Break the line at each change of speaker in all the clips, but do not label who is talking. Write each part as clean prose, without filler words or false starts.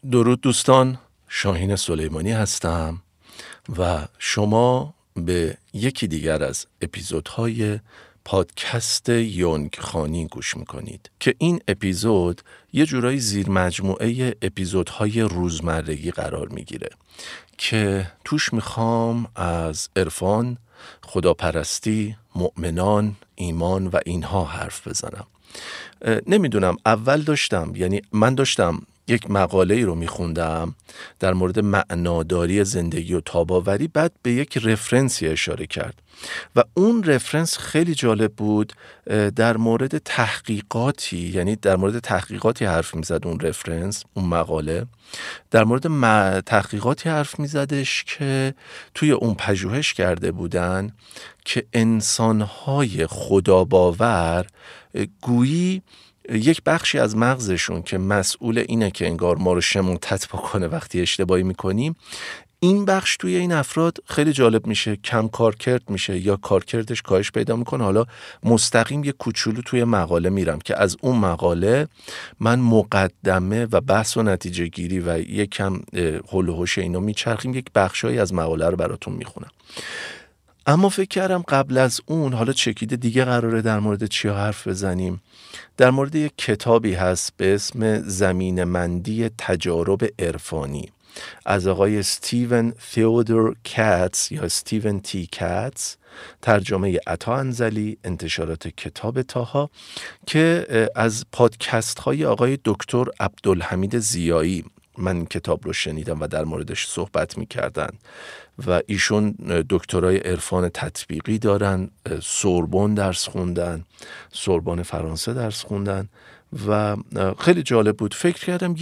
درود دوستان، شاهین سلیمانی هستم و شما به یکی دیگر از اپیزودهای پادکست یونگ خانی گوش میکنید که این اپیزود یه جورایی زیر مجموعه اپیزودهای روزمرگی قرار میگیره که توش میخوام از عرفان، خداپرستی، مؤمنان، ایمان و اینها حرف بزنم. نمیدونم، من داشتم یک مقاله ای رو میخوندم در مورد معناداری زندگی و تاباوری، بعد به یک رفرنسی اشاره کرد و اون رفرنس خیلی جالب بود. در مورد تحقیقاتی حرف میزد اون رفرنس، اون مقاله در مورد تحقیقاتی حرف میزدش که توی اون پژوهش کرده بودن که انسانهای خداباور گویی یک بخشی از مغزشون که مسئول اینه که انگار ما رو شماتت بکنه وقتی اشتباهی میکنیم، این بخش توی این افراد خیلی جالب میشه، کم کارکرد میشه یا کارکردش کاهش پیدا میکنه. حالا مستقیم یک کوچولو توی مقاله میرم که از اون مقاله من مقدمه و بحث و نتیجه گیری و یک کم هول و هوش اینو میچرخیم، یک بخشایی از مقاله رو براتون میخونم. اما فکر کردم قبل از اون حالا چکیده دیگه قراره در مورد چی حرف بزنیم. در مورد یک کتابی هست به اسم زمینه‌مندی تجارب عرفانی از آقای استیون تئودور کاتس یا استیون تی کاتس، ترجمه عطا انزلی، انتشارات کتاب طاها، که از پادکست های آقای دکتر عبدالحمید ضیایی من این کتاب رو شنیدم و در موردش صحبت می‌کردن و ایشون دکترای عرفان تطبیقی دارن، سوربن درس خوندن، سوربن فرانسه درس خوندن و خیلی جالب بود. فکر کردم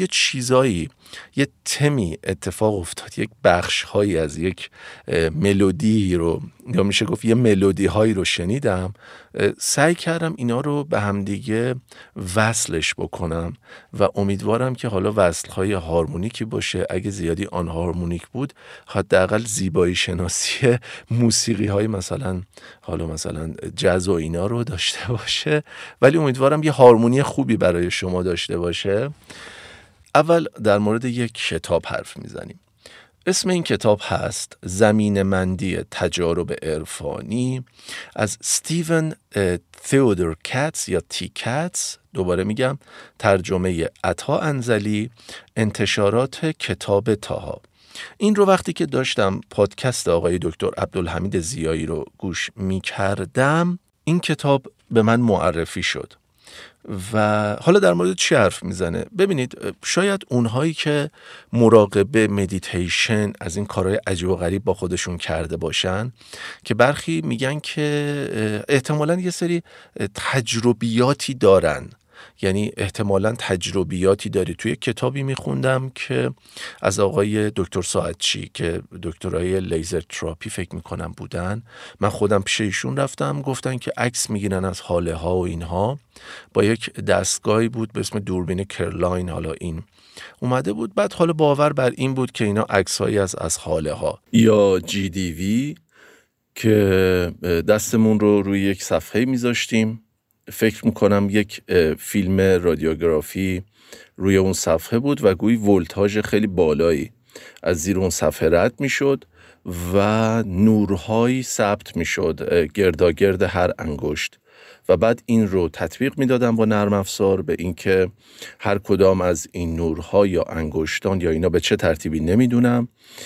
یه تمی اتفاق افتاد، یک بخش هایی از یک ملودی رو، یا میشه گفت یه ملودی هایی رو شنیدم، سعی کردم اینا رو به همدیگه وصلش بکنم و امیدوارم که حالا وصل های هارمونیکی باشه. اگه زیادی آن هارمونیک بود حداقل زیبایی شناسی موسیقی های مثلا جاز و اینا رو داشته باشه، ولی امیدوارم یه هارمونی خوبی برای شما داشته باشه. اول در مورد یک کتاب حرف میزنیم. اسم این کتاب هست زمینه‌مندی تجارب عرفانی از استیون تئودور کاتس یا تی کاتس، دوباره میگم، ترجمه عطا انزلی، انتشارات کتاب طاها. این رو وقتی که داشتم پادکست آقای دکتر عبدالحمید ضیایی رو گوش میکردم، این کتاب به من معرفی شد و حالا در مورد چی حرف میزنه؟ ببینید، شاید اونهایی که مراقبه، مدیتیشن، از این کارهای عجیب و غریب با خودشون کرده باشن، که برخی میگن که احتمالاً یه سری تجربیاتی دارن، یعنی احتمالاً تجربیاتی داری. توی کتابی میخوندم که از آقای دکتر ساعدچی که دکترای لیزر تراپی فکر میکنم بودن، من خودم پیش ایشون رفتم، گفتن که عکس میگیرن از حاله ها و اینها، با یک دستگاهی بود به اسم دوربین کرلاین، حالا این اومده بود، بعد حالا باور بر این بود که اینا عکسایی از حاله ها یا جی دی وی که دستمون رو روی یک صفحه میذاشتیم، فکر میکنم یک فیلم رادیوگرافی روی اون صفحه بود و گویی ولتاژ خیلی بالایی از زیر اون صفحه رد میشد و نورهایی ثبت میشد گرداگرد هر انگشت و بعد این رو تطبیق میدادم با نرم افزار به اینکه هر کدام از این نورها یا انگشتان یا اینا به چه ترتیبی نمیدونم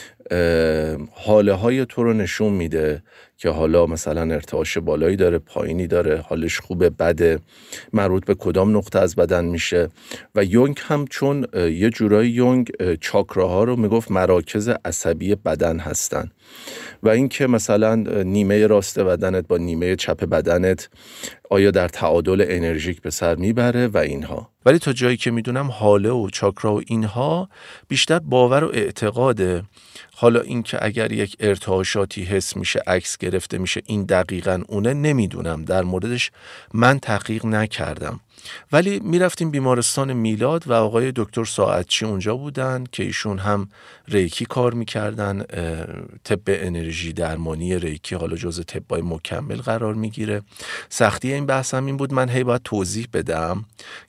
حاله های تو رو نشون میده که حالا مثلا ارتعاش بالایی داره، پایینی داره، حالش خوبه، بده، مربوط به کدام نقطه از بدن میشه. و یونگ هم چون یه جورایی یونگ چاکراها رو میگفت مراکز عصبی بدن هستن و اینکه مثلا نیمه راست بدنت با نیمه چپ بدنت آیا در تعادل انرژیک به سر میبره و اینها. ولی تا جایی که میدونم حاله و چاکرا و اینها بیشتر باور و اعتقاده. حالا اینکه اگر یک ارتعاشاتی حس میشه، عکس گرفته میشه، این دقیقاً اونه، نمیدونم، در موردش من تحقیق نکردم. ولی میرفتیم بیمارستان میلاد و آقای دکتر ساعدچی اونجا بودن که ایشون هم ریکی کار میکردن، طب انرژی درمانی ریکی حالا جزء طبای مکمل قرار میگیره. سختی این بحث هم این بود من هی باید توضیح بدم که آقا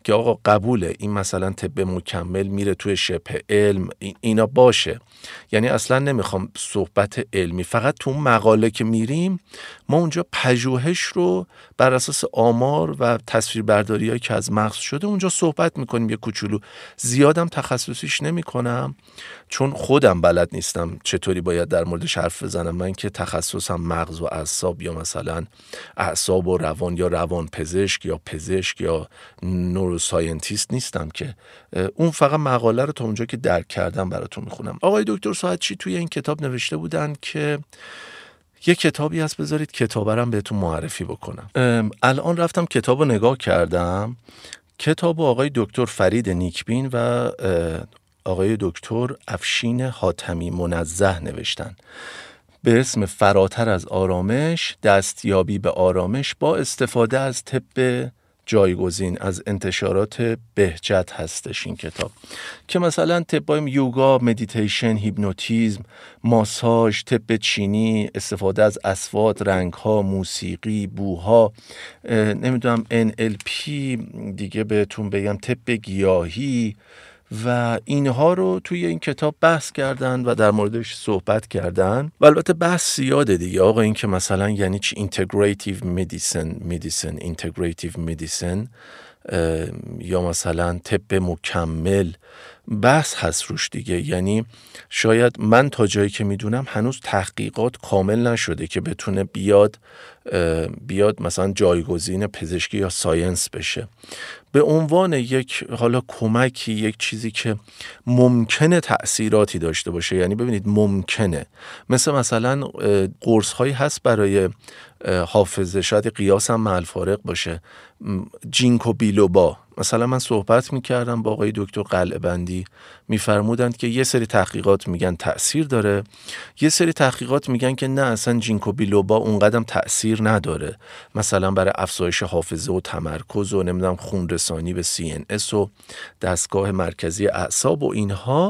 قبوله این مثلا طب مکمل میره توی شبه علم، اینا باشه، یعنی اصلا نمیخوام صحبت علمی، فقط تو مقاله که میریم ما اونجا پژوهش رو بر اساس آمار و تصویربرداری‌هایی که از مغز شده اونجا صحبت میکنیم. یه کوچولو زیادم تخصصیش نمیکنم چون خودم بلد نیستم چطوری باید در موردش حرف بزنم. من که تخصصم مغز و اعصاب یا مثلا اعصاب و روان یا روان پزشک یا پزشک یا نوروساینتیست نیستم که اون فقط مقاله رو تا اونجا که درک کردم براتون میخونم. آقای دکتر ساعتچی توی این کتاب نوشته بودن که یه کتابی هست، بذارید کتابرم بهتون معرفی بکنم. الان رفتم کتاب رو نگاه کردم. کتاب آقای دکتر فرید نیکبین و آقای دکتر افشین حاتمی منزه نوشتن به اسم فراتر از آرامش، دستیابی به آرامش با استفاده از طب جایگزین، از انتشارات بهجت هستش این کتاب، که مثلا طبای یوگا، مدیتیشن، هیپنوتیزم، ماساژ، طب چینی، استفاده از اصوات، رنگ‌ها، موسیقی، بوها، نمیدونم NLP، دیگه بهتون بگم طب گیاهی و اینها رو توی این کتاب بحث کردن و در موردش صحبت کردن. و البته بحث زیاده دیگه آقا، این که مثلا یعنی چی اینتگریتیو مدیسن اینتگریتیو مدیسن یا مثلا طب مکمل، بحث هست روش دیگه. یعنی شاید من تا جایی که میدونم هنوز تحقیقات کامل نشده که بتونه بیاد مثلا جایگزین پزشکی یا ساینس بشه. به عنوان یک حالا کمکی، یک چیزی که ممکنه تأثیراتی داشته باشه، یعنی ببینید ممکنه، مثلا قرص هایی هست برای حافظه، شاید قیاس هم مع الفارق باشه، جینکو بیلوبا. مثلا من صحبت میکردم با آقای دکتر قلعه‌بندی، میفرمودند که یه سری تحقیقات میگن تأثیر داره، یه سری تحقیقات میگن که نه اصلا جینکو بیلوبا اونقدر تأثیر نداره، مثلا برای افزایش حافظه و تمرکز و نمیدونم خون رسانی به CNS و دستگاه مرکزی اعصاب و اینها.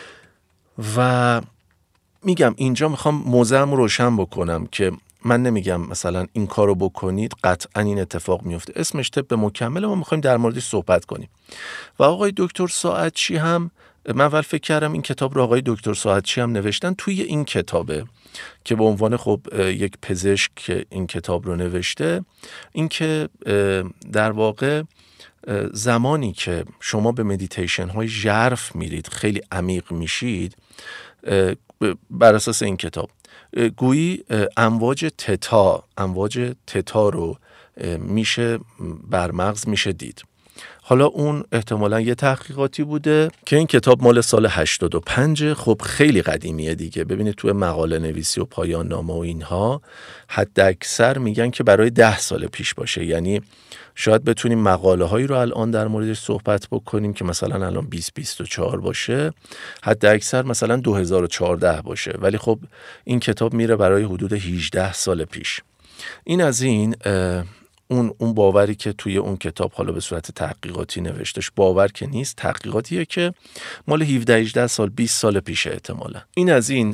و میگم اینجا میخوام موضوعم رو روشن بکنم که من نمیگم مثلا این کارو بکنید قطعا این اتفاق میفته، اسمش طب مکمل، ما میخوایم در موردش صحبت کنیم. و آقای دکتر ساعتچی هم، من اول فکر کردم این کتاب رو آقای دکتر ساعتچی هم نوشتن. توی این کتابه که به عنوان خب یک پزشک که این کتاب رو نوشته، این که در واقع زمانی که شما به مدیتیشن های ژرف میرید، خیلی عمیق میشید، بر اساس این کتاب گویی امواج تتا رو میشه بر مغز میشه دید. حالا اون احتمالاً یه تحقیقاتی بوده که این کتاب مال سال 85، خب خیلی قدیمیه دیگه. ببینید توی مقاله نویسی و پایان نامه و اینها حد اکثر میگن که برای 10 سال پیش باشه، یعنی شاید بتونیم مقاله هایی رو الان در موردش صحبت بکنیم که مثلا الان 2024 باشه، حد اکثر مثلا 2014 باشه، ولی خب این کتاب میره برای حدود 18 سال پیش. این از این اون باوری که توی اون کتاب حالا به صورت تحقیقاتی نوشتش، باور که نیست، تحقیقاتیه که مال 17-18 سال 20 سال پیشه احتمالا. این از این.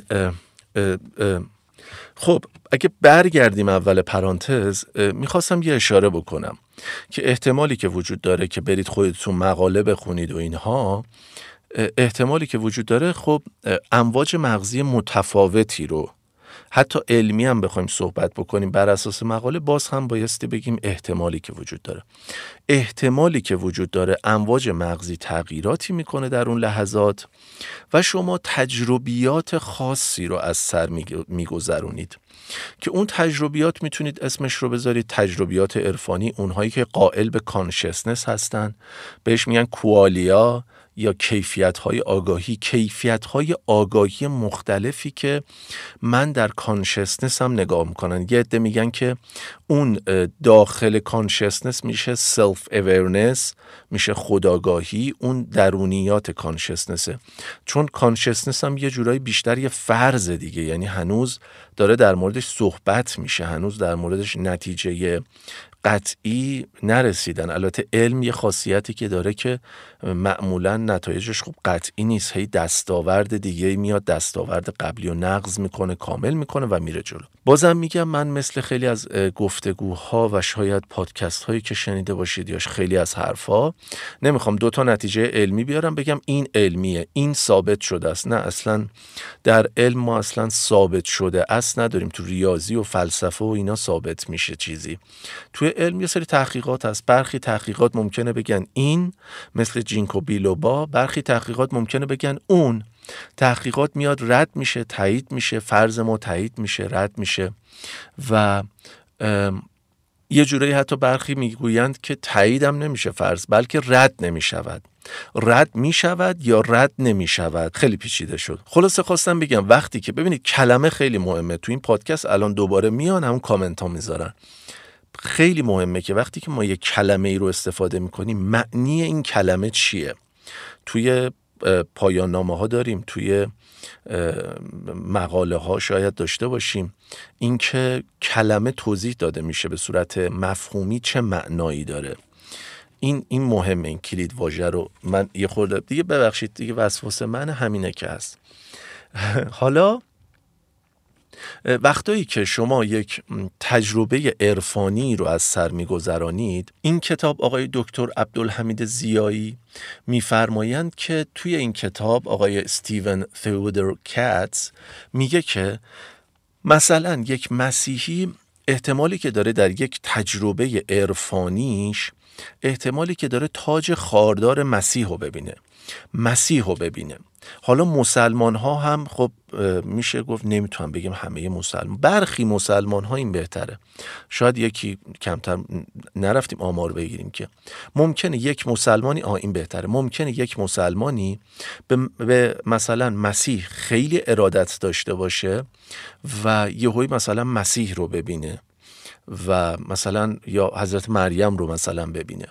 خب اگه برگردیم اول پرانتز، میخواستم یه اشاره بکنم که احتمالی که وجود داره که برید خودتون مقاله بخونید و اینها، احتمالی که وجود داره خب امواج مغزی متفاوتی رو حتی علمی هم بخوایم صحبت بکنیم بر اساس مقاله، باز هم بایستی بگیم احتمالی که وجود داره. احتمالی که وجود داره امواج مغزی تغییراتی میکنه در اون لحظات و شما تجربیات خاصی رو از سر میگذرونید که اون تجربیات میتونید اسمش رو بذارید تجربیات عرفانی، اونهایی که قائل به کانشسنس هستن، بهش میگن کوالیا یا کیفیت‌های آگاهی، کیفیت‌های آگاهی مختلفی که من در کانشسنس هم نگاه میکنن. یه عده میگن که اون داخل کانشسنس میشه سلف اویرنس، میشه خودآگاهی، اون درونیات کانشسنسه، چون کانشسنس هم یه جورایی بیشتر یه فرض دیگه، یعنی هنوز داره در موردش صحبت میشه، هنوز در موردش نتیجه قطعی نرسیدن. البته علم یه خاصیتی که داره که معمولا نتایجش خوب قطعی نیست، هی دستاورد دیگه میاد دستاورد قبلی رو نقض میکنه، کامل میکنه و میره جلو. بازم میگم من مثل خیلی از گفتگوها و شاید پادکست هایی که شنیده باشید یا خیلی از حرفا نمیخوام 2 نتیجه علمی بیارم بگم این علمیه، این ثابت شده است. نه، اصلا در علم ما اصلا ثابت شده است نداریم. تو ریاضی و فلسفه و اینا ثابت میشه چیزی. توی علم یه سری تحقیقات هست، برخی تحقیقات ممکنه بگن این، مثل جینکو بیلوبا، برخی تحقیقات ممکنه بگن اون. تحقیقات میاد رد میشه، تایید میشه، فرض ما تایید میشه، رد میشه و یه جوری حتی برخی میگویند که تایید هم نمیشه فرض، بلکه رد نمیشود. رد میشود یا رد نمیشود. خیلی پیچیده شد. خلاصه خواستم بگم وقتی که ببینید کلمه خیلی مهمه. تو این پادکست الان دوباره میان همون کامنت ها میذارن. خیلی مهمه که وقتی که ما یک کلمه ای رو استفاده میکنیم معنی این کلمه چیه. توی پایان نامه ها داریم، توی مقاله ها شاید داشته باشیم، اینکه کلمه توضیح داده میشه به صورت مفهومی چه معنایی داره. این مهمه. این کلید واژه رو من یه خورده دیگه ببخشید دیگه وسواس من همینه که هست. حالا وقتایی که شما یک تجربه عرفانی رو از سر می‌گذرانید، این کتاب آقای دکتر عبدالحمید ضیایی می‌فرمایند که توی این کتاب آقای استیون تئودور کاتس میگه که مثلا یک مسیحی احتمالی که داره در یک تجربه عرفانیش احتمالی که داره تاج خاردار مسیح رو ببینه. حالا مسلمان ها هم خب میشه گفت نمیتونم بگم همه مسلمان، برخی مسلمان ها این بهتره، شاید یکی کمتر نرفتیم آمار بگیریم که ممکنه یک مسلمانی این بهتره، ممکنه یک مسلمانی به مثلا مسیح خیلی ارادت داشته باشه و یهویی مثلا مسیح رو ببینه و مثلا یا حضرت مریم رو مثلا ببینه،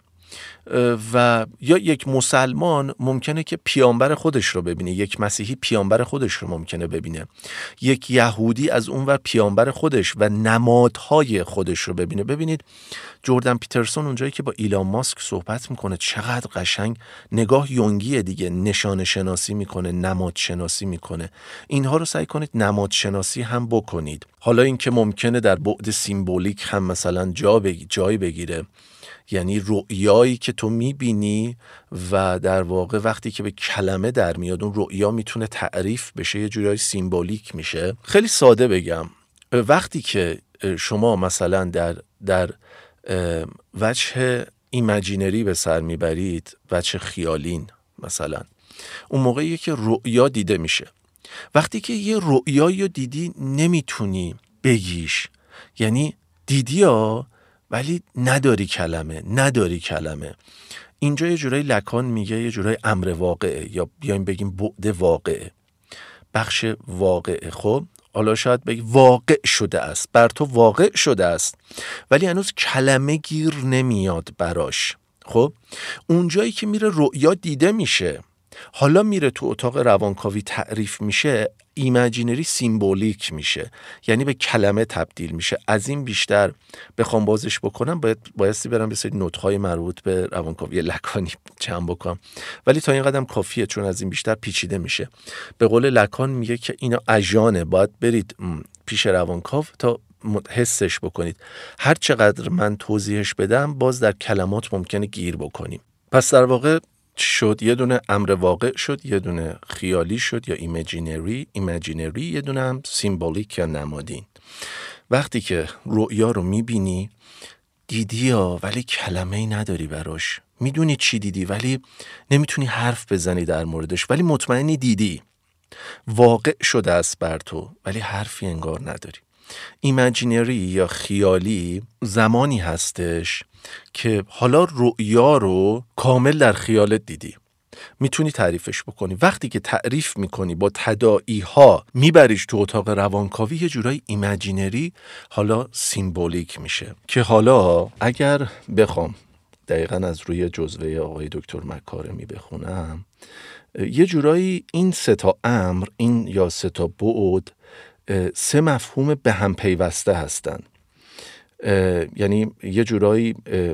و یا یک مسلمان ممکنه که پیامبر خودش رو ببینه، یک مسیحی پیامبر خودش رو ممکنه ببینه، یک یهودی از اونور پیامبر خودش و نمادهای خودش رو ببینه. ببینید جردن پیترسون اونجایی که با ایلان ماسک صحبت میکنه چقدر قشنگ، نگاه یونگیه دیگه، نشانه شناسی میکنه، نماد شناسی میکنه. اینها رو سعی کنید نماد شناسی هم بکنید. حالا این که ممکنه در بعد سیمبولیک هم مثلا جای بگیره، یعنی رؤیایی که تو میبینی و در واقع وقتی که به کلمه در میاد اون رؤیا میتونه تعریف بشه، یه جورایی سیمبولیک میشه. خیلی ساده بگم، وقتی که شما مثلا در وجه ایمجینری به سر میبرید، وجه خیالین مثلا، اون موقعی که رؤیا دیده میشه. وقتی که یه رؤیایی رو دیدی نمیتونی بگیش، یعنی دیدی ولی نداری کلمه. اینجا یه جورایی لکان میگه یه جورایی امر واقعه، یا بیایم بگیم بعد واقعه، بخش واقعه. خب حالا شاید بگی واقع شده است، بر تو واقع شده است، ولی هنوز کلمه گیر نمیاد براش. خب اونجایی که میره رؤیا دیده میشه، حالا میره تو اتاق روانکاوی تعریف میشه، ایمجینری سیمبولیک میشه، یعنی به کلمه تبدیل میشه. از این بیشتر بخوام بازش بکنم بایستی برم به سری نوت‌های مربوط به روانکاوی لکانی جمع بکنم، ولی تا این قدم کافیه، چون از این بیشتر پیچیده میشه. به قول لکان میگه که اینا اژانه، باید برید پیش روانکاو تا حسش بکنید. هر چقدر من توضیحش بدم باز در کلمات ممکنه گیر بکنیم. پس در واقع شد یه دونه امر واقع شد، یه دونه خیالی شد یا ایمجینری، یه دونه هم سیمبولیک یا نمادین. وقتی که رؤیا رو میبینی، دیدی ولی کلمه ای نداری براش، میدونی چی دیدی ولی نمیتونی حرف بزنی در موردش، ولی مطمئنی دیدی، واقع شده است بر تو ولی حرفی انگار نداری. ایمجینری یا خیالی زمانی هستش که حالا رؤیا رو کامل در خیالت دیدی، میتونی تعریفش بکنی. وقتی که تعریف میکنی با تداعی ها میبریش تو اتاق روانکاوی، یه جورایی ایمجینری حالا سیمبولیک میشه. که حالا اگر بخوام دقیقاً از روی جزوه آقای دکتر مکارمی بخونم، یه جورایی این 3 امر، این یا 3 بعد، 3 مفهوم به هم پیوسته هستن. یعنی یه جورایی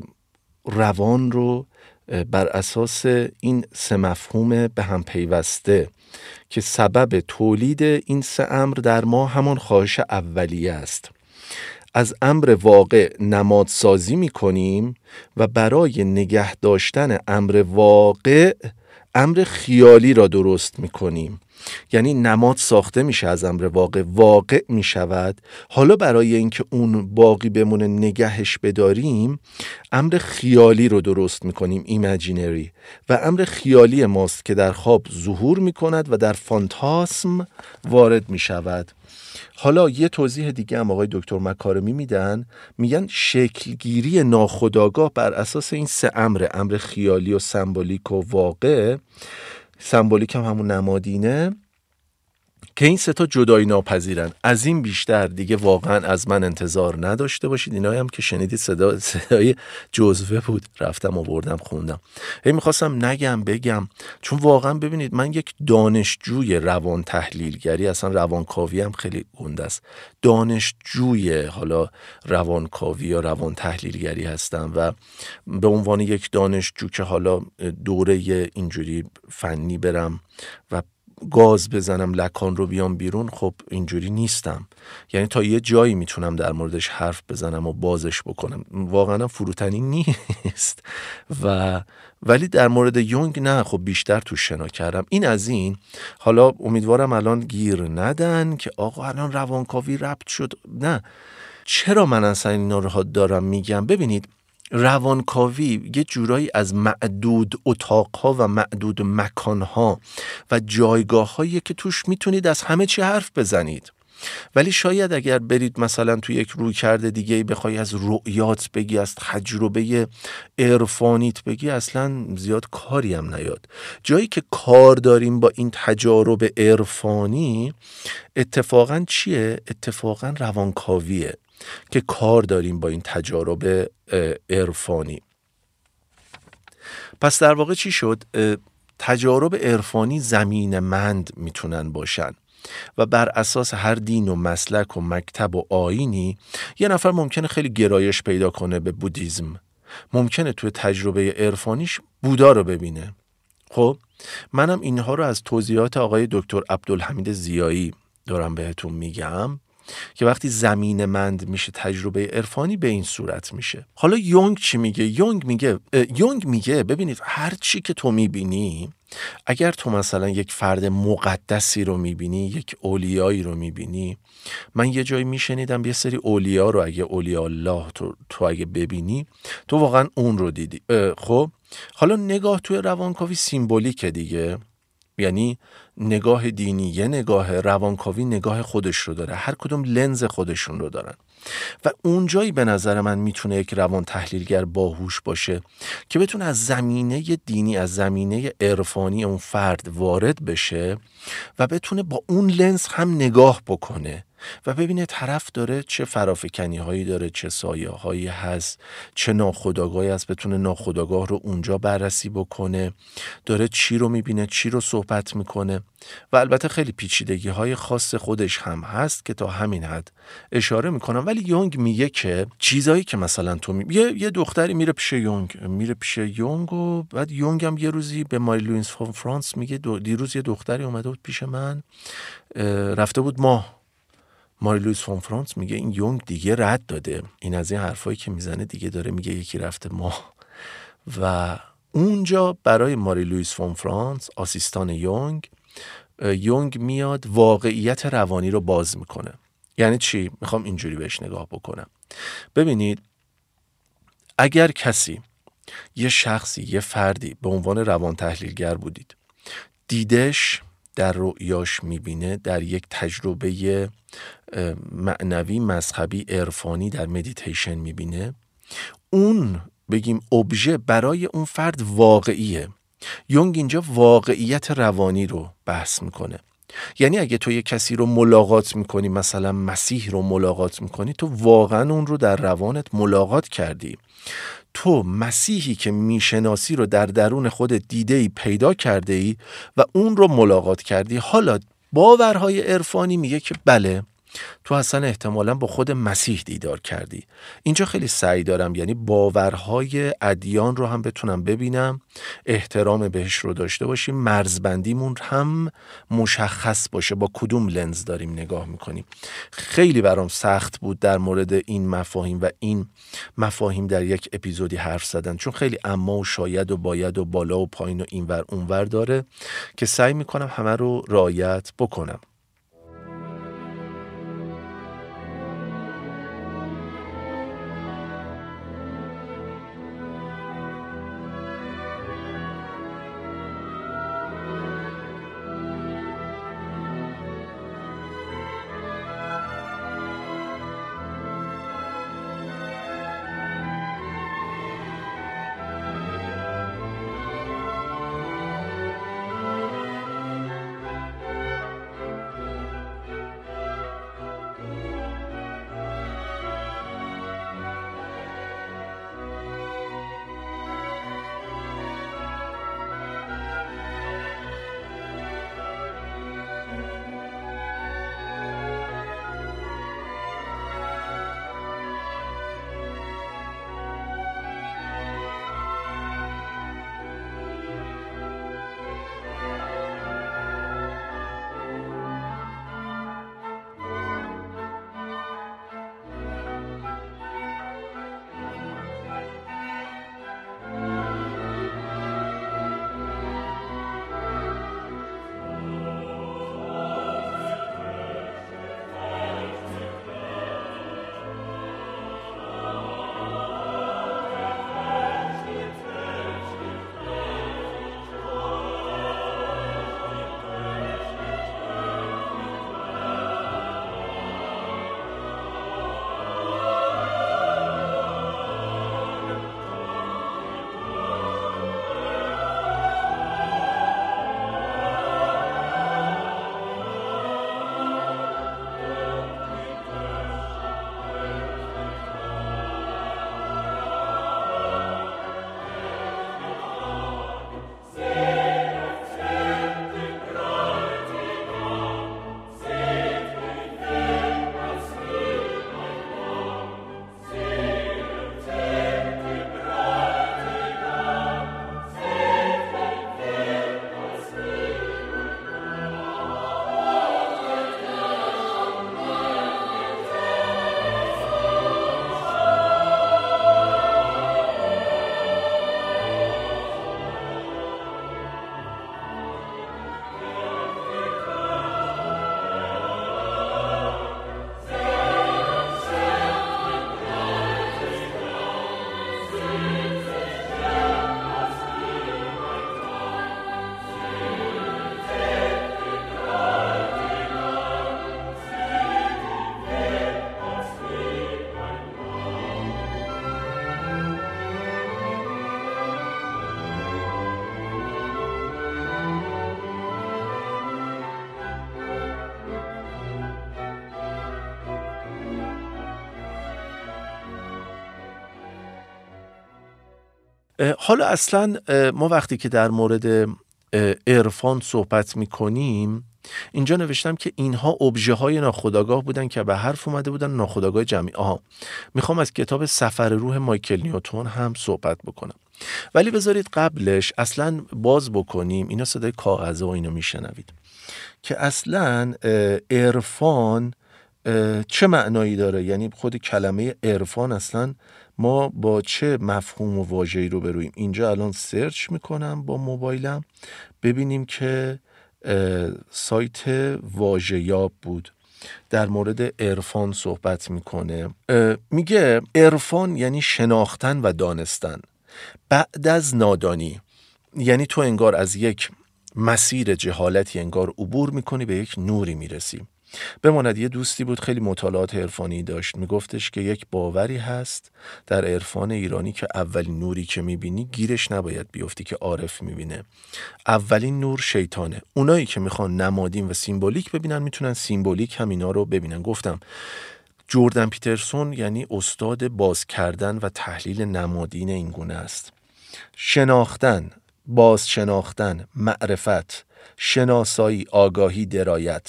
روان رو بر اساس این 3 مفهوم به هم پیوسته که سبب تولید این 3 امر در ما همون خواهش اولیه است، از امر واقع نمادسازی می کنیم و برای نگه داشتن امر واقع امر خیالی را درست می کنیم. یعنی نماد ساخته میشه از امر واقع می شود. حالا برای اینکه اون باقی بمونه نگهش بداریم امر خیالی رو درست می کنیم، ایمیجینری، و امر خیالی ماست که در خواب ظهور می کند و در فانتاسم وارد می شود. حالا یه توضیح دیگه هم آقای دکتر مکارمی میدن، میگن شکلگیری ناخودآگاه بر اساس این 3 امر خیالی و سمبولیک و واقع، سمبولیک هم همون نمادینه، که این 3 تا جدایی ناپذیرن. از این بیشتر دیگه واقعا از من انتظار نداشته باشید. اینایی هم که شنیدید صدای جزوه بود، رفتم آوردم خوندم. میخواستم نگم بگم، چون واقعا ببینید من یک دانشجوی روان تحلیلگری، اصلا روانکاوی هم خیلی گنده است، دانشجوی حالا روانکاوی یا روان تحلیلگری هستم و به عنوان یک دانشجو که حالا دوره اینجوری فنی برم و گاز بزنم لکان رو بیام بیرون، خب اینجوری نیستم. یعنی تا یه جایی میتونم در موردش حرف بزنم و بازش بکنم، واقعا فروتنی نیست ولی در مورد یونگ نه، خب بیشتر تو شنا کردم. این از این. حالا امیدوارم الان گیر ندن که آقا الان روانکاوی ربط شد. نه، چرا من اصلا اینا رو دارم میگم؟ ببینید روانکاوی یه جورایی از معدود اتاقها و معدود مکانها و جایگاه‌هایی که توش میتونید از همه چی حرف بزنید، ولی شاید اگر برید مثلا توی یک رویکرد دیگه بخوای از رؤیات بگی، از تجربه عرفانیت بگی، اصلا زیاد کاری هم نیاد. جایی که کار داریم با این تجارب عرفانی اتفاقا چیه؟ اتفاقا روانکاویه که کار داریم با این تجارب عرفانی. پس در واقع چی شد؟ تجارب عرفانی زمینه‌مند میتونن باشن و بر اساس هر دین و مسلک و مکتب و آیینی یه نفر ممکنه خیلی گرایش پیدا کنه به بودیزم، ممکنه توی تجربه عرفانیش بودا رو ببینه. خب منم اینها رو از توضیحات آقای دکتر عبدالحمید ضیایی دارم بهتون میگم که وقتی زمینه‌مند میشه تجربه عرفانی به این صورت میشه. حالا یونگ چی میگه؟ یونگ میگه ببینید هر چی که تو میبینی، اگر تو مثلا یک فرد مقدسی رو میبینی، یک اولیایی رو میبینی، من یه جایی میشنیدم یه سری اولیا رو اگه اولیاء الله تو اگه ببینی تو واقعا اون رو دیدی. خب حالا نگاه توی روانکاوی سیمبولیکه دیگه، یعنی نگاه دینی یه نگاه، روانکاوی نگاه خودش رو داره، هر کدوم لنز خودشون رو دارن و اونجایی به نظر من میتونه یک روان تحلیلگر باهوش باشه که بتونه از زمینه دینی، از زمینه عرفانی اون فرد وارد بشه و بتونه با اون لنز هم نگاه بکنه و ببینه طرف داره چه فرافکنی هایی داره، چه سایه هایی هست، چه ناخودآگاهی هست، بتونه ناخودآگاه رو اونجا بررسی بکنه، داره چی رو میبینه، چی رو صحبت میکنه. و البته خیلی پیچیدگی های خاص خودش هم هست که تا همین حد اشاره میکنم. ولی یونگ میگه که چیزایی که مثلا تو یه دختری میره پیش یونگ و بعد یونگ هم یه روزی به ماری لوئیس فون فرانس میگه دیروز یه دختری اومده بود پیش من، رفته بود ماری لوئیس فون فرانس میگه این یونگ دیگه رد داده، این از این حرفایی که میزنه دیگه داره میگه یکی رفته ماه. و اونجا برای ماری لوئیس فون فرانس آسیستان یونگ میاد واقعیت روانی رو باز میکنه. یعنی چی؟ میخوام اینجوری بهش نگاه بکنم. ببینید اگر کسی، یه شخصی، یه فردی به عنوان روان تحلیلگر بودید، دیدش در رؤیاش میبینه، در یک تجربه معنوی مذهبی عرفانی در مدیتیشن میبینه، اون بگیم ابژه برای اون فرد واقعیه. یونگ اینجا واقعیت روانی رو بحث میکنه. یعنی اگه تو یک کسی رو ملاقات میکنی، مثلا مسیح رو ملاقات میکنی، تو واقعا اون رو در روانت ملاقات کردی، تو مسیحی که میشناسی رو در درون خود دیده‌ای، پیدا کرده‌ای و اون رو ملاقات کردی. حالا باورهای عرفانی میگه که بله تو اصلا احتمالاً با خود مسیح دیدار کردی. اینجا خیلی سعی دارم یعنی باورهای ادیان رو هم بتونم ببینم، احترام بهش رو داشته باشیم، مرزبندیمون هم مشخص باشه با کدوم لنز داریم نگاه میکنیم. خیلی برام سخت بود در مورد این مفاهیم و این مفاهیم در یک اپیزودی حرف زدن، چون خیلی اما و شاید و باید و بالا و پایین و اینور اونور داره که سعی میکنم همه رو رعایت بکنم. حالا اصلا ما وقتی که در مورد عرفان صحبت میکنیم، اینجا نوشتم که اینها ابژه های ناخودآگاه بودن که به حرف اومده بودن ناخودآگاه جمعی. میخوام از کتاب سفر روح مایکل نیوتن هم صحبت بکنم، ولی بذارید قبلش اصلا باز بکنیم. اینا صدای کاغذه و اینا میشنوید که اصلا عرفان چه معنایی داره، یعنی خود کلمه عرفان اصلا ما با چه مفهوم و واژه‌ای رو برویم. اینجا الان سرچ میکنم با موبایلم ببینیم که سایت واژه‌یاب بود در مورد عرفان صحبت میکنه. میگه عرفان یعنی شناختن و دانستن بعد از نادانی، یعنی تو انگار از یک مسیر جهالتی انگار عبور میکنی به یک نوری میرسی. بماند یه دوستی بود خیلی مطالعات عرفانی داشت، میگفتش که یک باوری هست در عرفان ایرانی که اولین نوری که میبینی گیرش نباید بیفتی که عارف میبینه. اولین نور شیطانه. اونایی که میخوان نمادین و سیمبولیک ببینن میتونن سیمبولیک هم اینا رو ببینن. گفتم جردن پیترسون یعنی استاد باز کردن و تحلیل نمادین این گونه است. شناختن، باز شناختن، معرفت، شناسایی، آگاهی، درایت.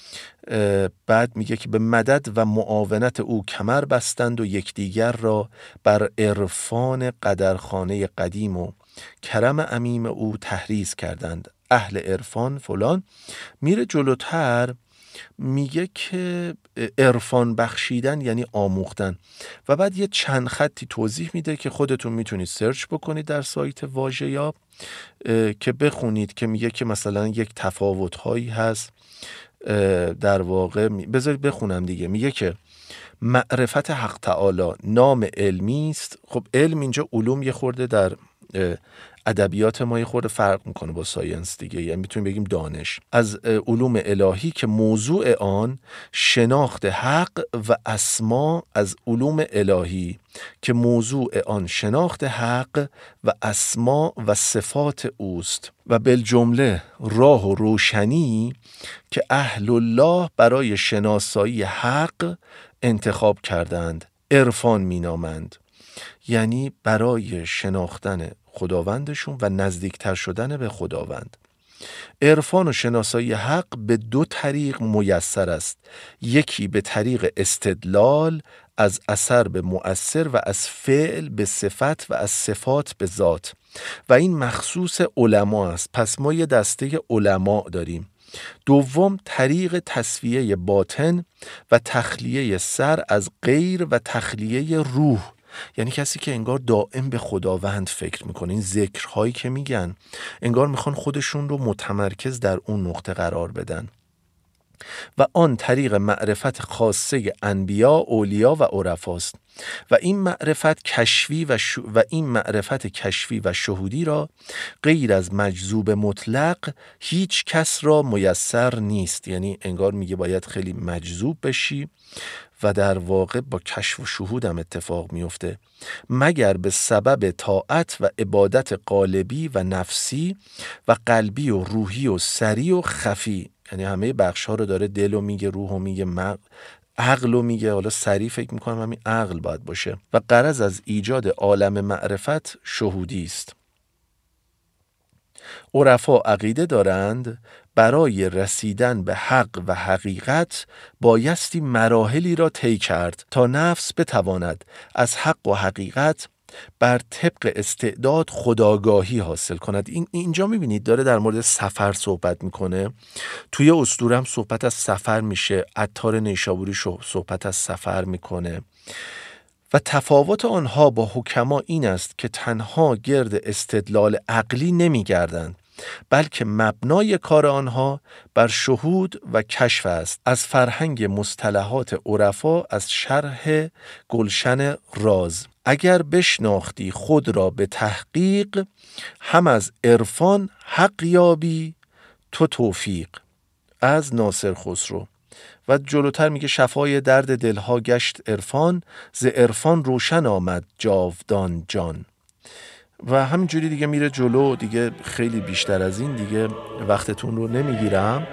بعد میگه که به مدد و معاونت او کمر بستند و یکدیگر را بر عرفان قدرخانه قدیم و کرم عمیم او تحریض کردند. اهل عرفان فلان. میره جلوتر میگه که عرفان بخشیدن یعنی آموختن و بعد یه چند خطی توضیح میده که خودتون میتونید سرچ بکنید در سایت واژه‌یاب که بخونید که میگه که مثلا یک تفاوت‌هایی هست. در واقع بذارید بخونم دیگه. میگه که معرفت حق تعالی نام علمی است. خب علم اینجا علوم یه خورده در ادبیات ما یه خورده فرق میکنه با ساینس دیگه، یعنی میتونیم بگیم دانش از علوم الهی که موضوع آن شناخت حق و اسما از علوم الهی که موضوع آن شناخت حق و اسما و صفات اوست و بالجمله راه و روشنی که اهل الله برای شناسایی حق انتخاب کردند عرفان مینامند، یعنی برای شناختن خداوندشون و نزدیکتر شدن به خداوند. عرفان و شناسایی حق به دو طریق میسر است. یکی به طریق استدلال از اثر به مؤثر و از فعل به صفت و از صفات به ذات و این مخصوص علما است. پس ما یه دسته علما داریم. دوم طریق تصفیه باطن و تخلیه سر از غیر و تخلیه روح، یعنی کسی که انگار دائم به خداوند فکر میکنه. این ذکرهایی که میگن انگار میخوان خودشون رو متمرکز در اون نقطه قرار بدن. و آن طریق معرفت خاصه انبیا، اولیا و عرفاست و این معرفت کشفی و شهودی را غیر از مجذوب مطلق هیچ کس را میسر نیست. یعنی انگار میگه باید خیلی مجذوب بشی و در واقع با کشف و شهود هم اتفاق میفته، مگر به سبب طاعت و عبادت قالبی و نفسی و قلبی و روحی و سری و خفی. یعنی همه بخش ها رو داره، دل رو میگه، روح رو میگه، عقل رو میگه. حالا سری فکر میکنم همین عقل باید باشه. و غرض از ایجاد عالم معرفت شهودی است. عرفا عقیده دارند برای رسیدن به حق و حقیقت بایستی مراحلی را طی کرد تا نفس بتواند از حق و حقیقت بر طبق استعداد خودآگاهی حاصل کند. اینجا میبینید داره در مورد سفر صحبت میکنه. توی اسطوره هم صحبت از سفر میشه. عطار نیشابوری صحبت از سفر میکنه و تفاوت آنها با حکما این است که تنها گرد استدلال عقلی نمیگردند، بلکه مبنای کار آنها بر شهود و کشف است. از فرهنگ مصطلحات عرفا از شرح گلشن راز. اگر بشناختی خود را به تحقیق، هم از عرفان حق یابی تو توفیق. از ناصر خسرو. و جلوتر میگه شفای درد دلها گشت عرفان، ز عرفان روشن آمد جاودان جان. و همینجوری دیگه میره جلو. دیگه خیلی بیشتر از این دیگه وقتتون رو نمیگیرم.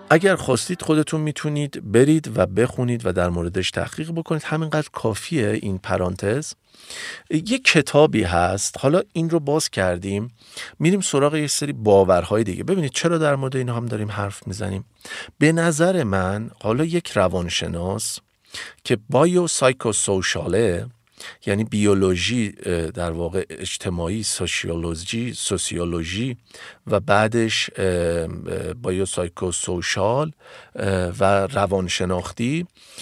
اگر خواستید خودتون میتونید برید و بخونید و در موردش تحقیق بکنید. همینقدر کافیه این پرانتز. یک کتابی هست، حالا این رو باز کردیم میریم سراغ یه سری باورهای دیگه. ببینید چرا در مورد این هم داریم حرف میزنیم. به نظر من حالا یک روانشناس که بایو سایکوسوشاله، یعنی بیولوژی در واقع اجتماعی، سوسیولوژی و بعدش بایو سایکوسوشال و روانشناختی،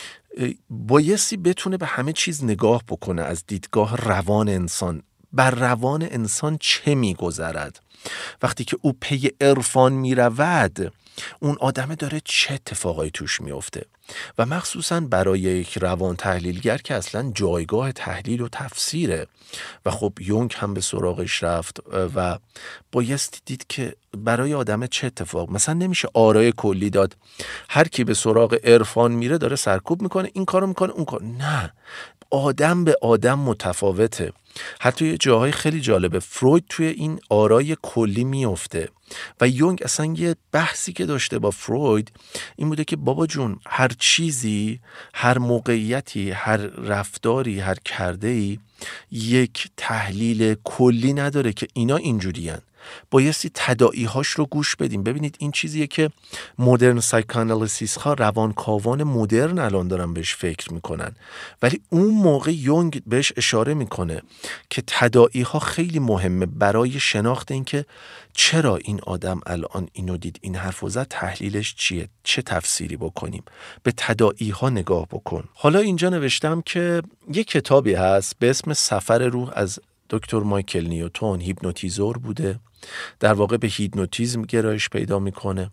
بایستی بتونه به همه چیز نگاه بکنه از دیدگاه روان انسان. بر روان انسان چه میگذرد وقتی که او پی عرفان میرود، اون آدمه داره چه اتفاقایی توش میفته. و مخصوصا برای یک روان تحلیلگر که اصلا جایگاه تحلیل و تفسیره و خب یونگ هم به سراغش رفت و بایستی دید که برای آدم چه اتفاق. مثلا نمیشه آرای کلی داد، هر کی به سراغ عرفان میره داره سرکوب میکنه، این کارو میکنه اون کار. نه، آدم به آدم متفاوته. حتی یه جاهای خیلی جالبه فروید توی این آرای کلی میفته و یونگ اصلا یه بحثی که داشته با فروید این بوده که بابا جون، هر چیزی، هر موقعیتی، هر رفتاری، هر کرده‌ای یک تحلیل کلی نداره که اینا اینجوری هن. بایستی تداعی‌هاش رو گوش بدیم. ببینید این چیزیه که مدرن سایکوآنالیسیس ها، روانکاوان مدرن الان دارن بهش فکر میکنن، ولی اون موقع یونگ بهش اشاره میکنه که تداعی‌ها خیلی مهمه برای شناخت این که چرا این آدم الان اینو دید، این حرفو زد، تحلیلش چیه، چه تفسیری بکنیم. به تداعی‌ها نگاه بکن. حالا اینجا نوشتم که یک کتابی هست به اسم سفر روح از دکتر مایکل نیوتن، هیپنوتیزور بوده، در واقع به هیپنوتیزم گرایش پیدا میکنه.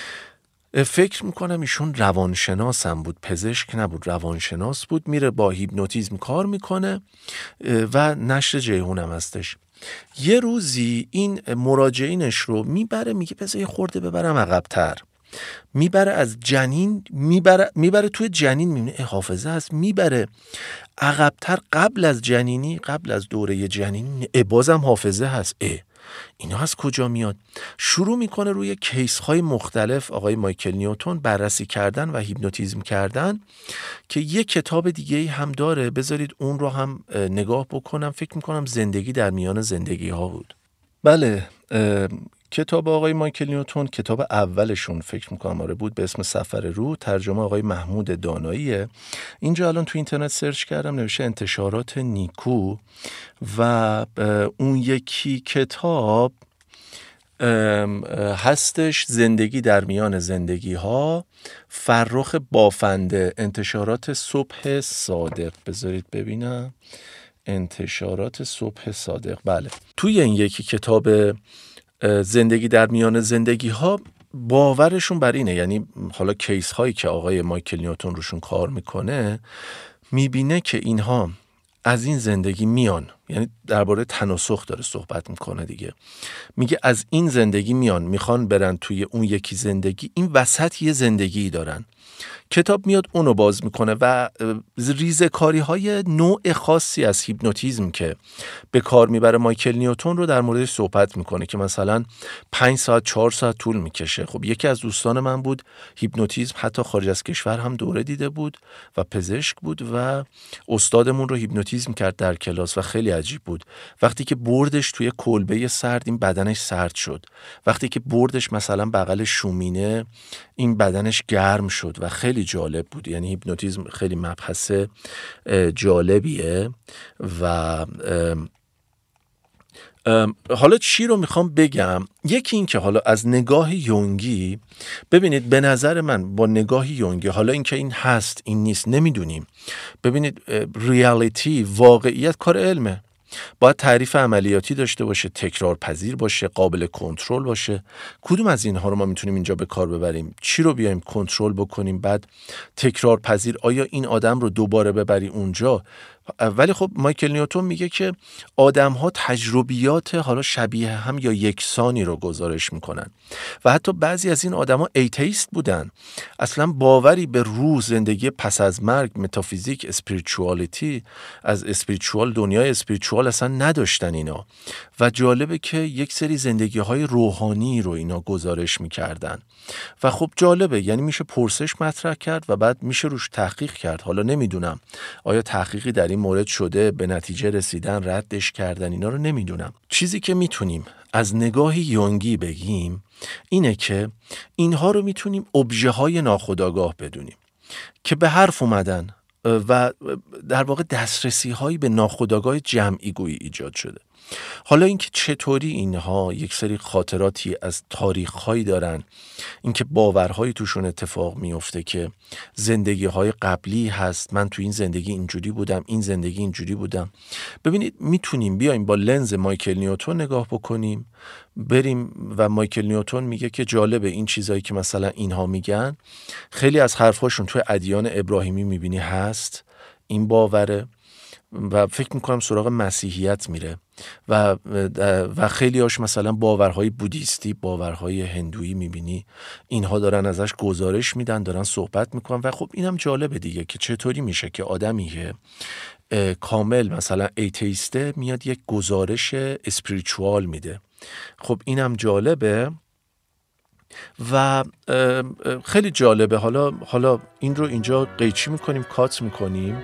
فکر میکنم ایشون روانشناس هم بود، پزشک نبود، روانشناس بود، میره با هیپنوتیزم کار میکنه و نشر جیهون هم هستش. یه روزی این مراجعینش رو میبره، میگه بذار یه خورده ببرم عقب‌تر، میبره از جنین، میبره توی جنین، میبینه حافظه هست، میبره عقب‌تر قبل از جنینی، قبل از دوره جنینی، بازم حافظه هست. اینا از کجا میاد؟ شروع میکنه روی کیس های مختلف آقای مایکل نیوتن بررسی کردن و هیپنوتیزم کردن که یک کتاب دیگه هم داره، بذارید اون رو هم نگاه بکنم. فکر میکنم زندگی در میان زندگی ها بود. بله، کتاب آقای مایکل نیوتن، کتاب اولشون فکر میکنم آره بود، به اسم سفر روح، ترجمه آقای محمود داناییه. اینجا الان تو اینترنت سرچ کردم نوشته انتشارات نیکو و اون یکی کتاب هستش زندگی در میان زندگی ها، فرخ بافنده، انتشارات صبح صادق. بذارید ببینم، انتشارات صبح صادق. بله، توی این یکی کتاب زندگی در میان زندگی ها باورشون بر اینه، یعنی حالا کیس هایی که آقای مایکل نیوتن روشون کار میکنه، میبینه که اینها از این زندگی میان، یعنی درباره تناسخ داره صحبت میکنه دیگه، میگه از این زندگی میان، میخوان برن توی اون یکی زندگی، این وسط یه زندگی دارن. کتاب میاد اونو باز میکنه و ریزکاری های نوع خاصی از هیپنوتیزم که به کار میبره مایکل نیوتن رو در موردش صحبت میکنه که مثلا 5 ساعت 4 ساعت طول میکشه. خب یکی از دوستان من بود هیپنوتیزم، حتی خارج از کشور هم دوره دیده بود و پزشک بود و استادمون رو هیپنوتیزم کرد در کلاس و خیلی عجیب بود. وقتی که بردش توی کلبه سرد، این بدنش سرد شد. وقتی که بردش مثلا بغل شومینه، این بدنش گرم شد و خیلی جالب بود. یعنی هیپنوتیزم خیلی مبحث جالبیه. و حالا چی رو میخوام بگم؟ یکی این که حالا از نگاه یونگی، ببینید به نظر من با نگاه یونگی، حالا این که این هست این نیست نمیدونیم، ببینید ریالیتی، واقعیت کار علمه، باید تعریف عملیاتی داشته باشه، تکرار پذیر باشه، قابل کنترل باشه. کدوم از اینها رو ما میتونیم اینجا به کار ببریم؟ چی رو بیایم کنترل بکنیم؟ بعد تکرار پذیر، آیا این آدم رو دوباره ببری اونجا ولی خب مایکل نیوتن میگه که آدم‌ها تجربیات حالا شبیه هم یا یکسانی رو گزارش میکنن و حتی بعضی از این آدم‌ها ایتئیست بودن، اصلا باوری به روح، زندگی پس از مرگ، متافیزیک، اسپریچوالیتی، از اسپریچوال، دنیای اسپریچوال اصلا نداشتن اینا و جالبه که یک سری زندگی‌های روحانی رو اینا گزارش میکردن و خب جالبه، یعنی میشه پرسش مطرح کرد و بعد میشه روش تحقیق کرد. حالا نمیدونم آیا تحقیقی در این مورد شده، به نتیجه رسیدن، ردش کردن، اینا رو نمیدونم. چیزی که میتونیم از نگاه یونگی بگیم اینه که اینها رو میتونیم ابژه های ناخودآگاه بدونیم که به حرف اومدن و در واقع دسترسی هایی به ناخودآگاه جمعی گویی ایجاد شده. حالا اینکه چطوری اینها یک سری خاطراتی از تاریخ‌هایی دارن، اینکه باورهایی توشون اتفاق میفته که زندگی‌های قبلی هست، من تو این زندگی اینجوری بودم، این زندگی اینجوری بودم. ببینید میتونیم بیایم با لنز مایکل نیوتن نگاه بکنیم، بریم و مایکل نیوتن میگه که جالبه این چیزایی که مثلا اینها میگن خیلی از حرفاشون توی ادیان ابراهیمی میبینی هست، این باوره و فکر میکنم سراغ مسیحیت میره و خیلی هاش مثلا باورهای بودیستی، باورهای هندویی میبینی اینها دارن ازش گزارش میدن، دارن صحبت میکنن و خب اینم جالبه دیگه که چطوری میشه که آدمی که کامل مثلا ایتئیسته میاد یک گزارش اسپریچوال میده. خب اینم جالبه و خیلی جالبه. حالا این رو اینجا قیچی میکنیم، کات میکنیم.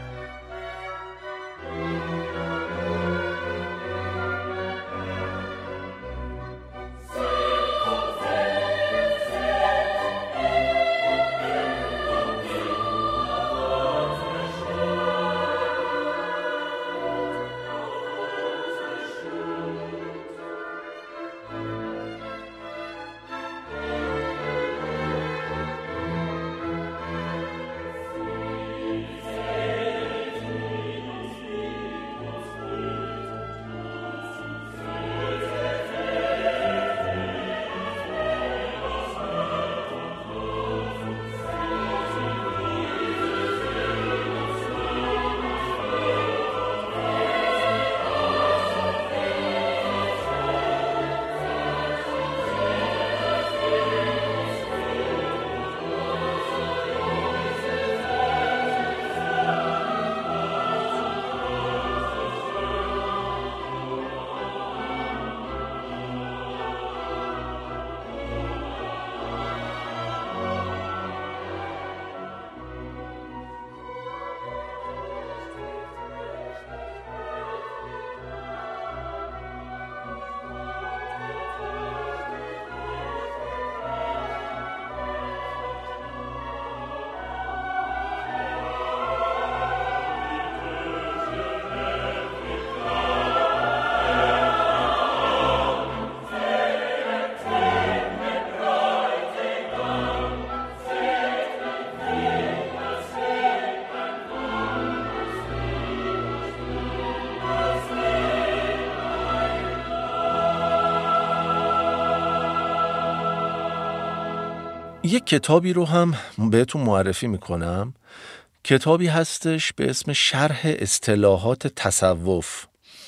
یک کتابی رو هم بهتون معرفی میکنم، کتابی هستش به اسم شرح اصطلاحات تصوف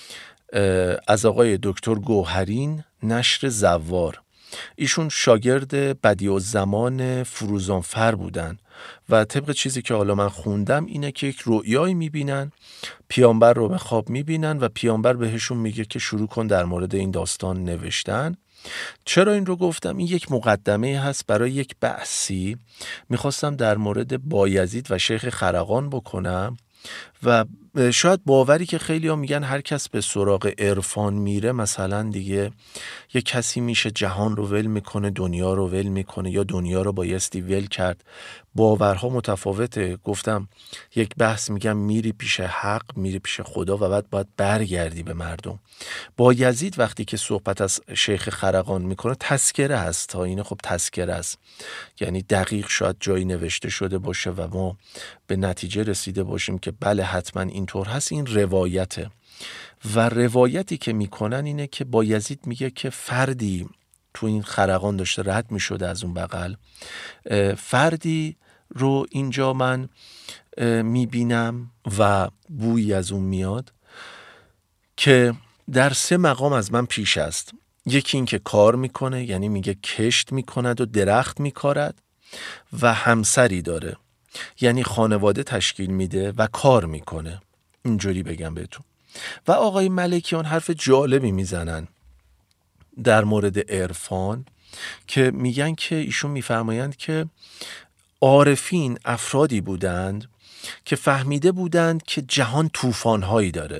از آقای دکتر گوهرین، نشر زوار. ایشون شاگرد بدیعالزمان فروزانفر بودن و طبق چیزی که حالا من خوندم اینه که یک رؤیایی میبینن، پیامبر رو به خواب میبینن و پیامبر بهشون میگه که شروع کن در مورد این داستان نوشتن. چرا این رو گفتم؟ این یک مقدمه هست برای یک بحثی میخواستم در مورد بایزید و شیخ خرقان بکنم و شاید باوری که خیلی ها میگن هر کس به سراغ عرفان میره مثلا دیگه یک کسی میشه جهان رو ول میکنه، دنیا رو ول میکنه یا دنیا رو بایستی ول کرد. باورها متفاوته. گفتم یک بحث میگم میری پیش حق، میری پیش خدا و بعد باید برگردی به مردم. بایزید وقتی که صحبت از شیخ خرقان میکنه تذکره هست، تا اینه خب تذکره است، یعنی دقیق شاید جایی نوشته شده باشه و ما به نتیجه رسیده باشیم که بله حتما اینطور هست. این روایته و روایتی که میکنن اینه که بایزید میگه که فردی تو این خرقان داشته رد میشده از اون بغل، فردی رو اینجا من میبینم و بویی از اون میاد که در 3 مقام از من پیش است. یکی این که کار میکنه، یعنی میگه کشت میکند و درخت میکارد و همسری داره، یعنی خانواده تشکیل میده و کار میکنه، اینجوری بگم بهتون. و آقای ملکیان حرف جالبی میزنن در مورد عرفان که میگن که ایشون میفرمایند که عارفین افرادی بودند که فهمیده بودند که جهان طوفان‌هایی داره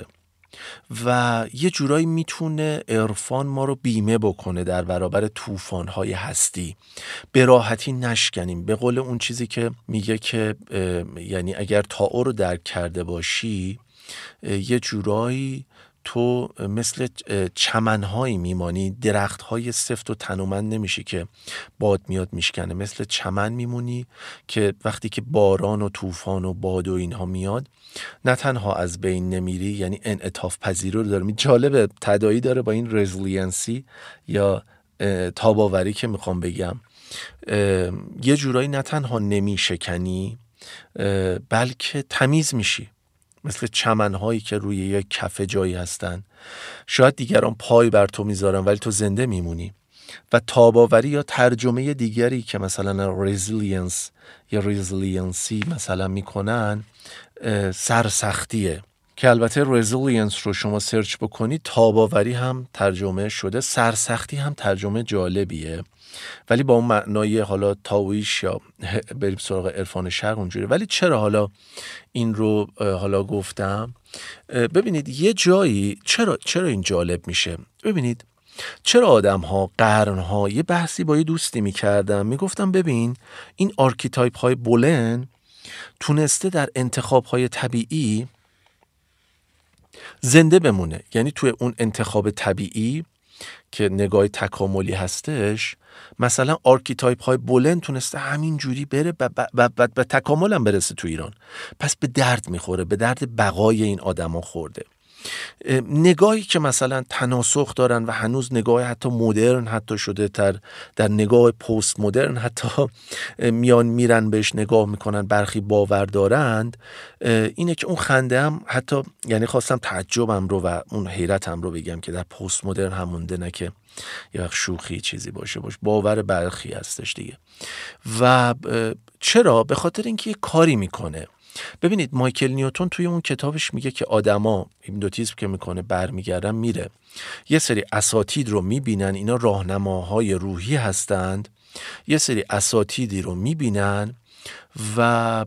و یه جورایی میتونه عرفان ما رو بیمه بکنه در برابر طوفان‌های هستی، به راحتی نشکنیم. به قول اون چیزی که میگه که یعنی اگر تائو رو درک کرده باشی یه جورایی تو مثل چمنهایی میمانی، درختهای سفت و تنومند نمیشه که باد میاد میشکنه، مثل چمن میمونی که وقتی که باران و طوفان و باد و اینها میاد نه تنها از بین نمیری، یعنی انعطاف پذیری رو داره. جالبه تداعی داره با این رزیلینسی یا تاباوری که میخوام بگم، یه جورایی نه تنها نمیشکنی بلکه تمیز میشی، مثل چمنهایی که روی یک کف جایی هستن، شاید دیگران پای بر تو میذارن ولی تو زنده میمونی. و تاباوری یا ترجمه دیگری که مثلا رزیلینس یا رزیلینسی مثلا میکنن سرسختیه، که البته رزیلینس رو شما سرچ بکنید تاباوری هم ترجمه شده، سرسختی هم ترجمه جالبیه ولی با اون معنای حالا تاویش یا بریم سراغ عرفان شرق اونجوری. ولی چرا حالا این رو حالا گفتم؟ ببینید یه جایی چرا این جالب میشه. ببینید چرا آدم ها قرن ها، یه بحثی با یه دوستی میکردم، میگفتم ببین این آرکیتایپ های بولن تونسته در انتخاب های طبیعی زنده بمونه، یعنی توی اون انتخاب طبیعی که نگاه تکاملی هستش، مثلا آرکیتایپ های بولن تونسته همین جوری بره و تکامل هم برسه تو ایران. پس به درد میخوره، به درد بقای این آدم ها خورده. نگاهی که مثلا تناسخ دارن و هنوز نگاه حتی مدرن حتی شده در نگاه پست مدرن حتی میرن بهش نگاه میکنن، برخی باور دارند، اینه که اون خنده هم حتی، یعنی خواستم تعجبم رو و اون حیرتم رو بگم که در پست مدرن هم مونده، نه که یه وقت شوخی چیزی باشه باور برخی هستش دیگه. و چرا؟ به خاطر اینکه یه کاری میکنه. ببینید مایکل نیوتن توی اون کتابش میگه که آدما هیپنوتیزم که میکنه برمیگردن میره یه سری اساتید رو میبینن، اینا راهنماهای روحی هستند، یه سری اساتیدی رو میبینن و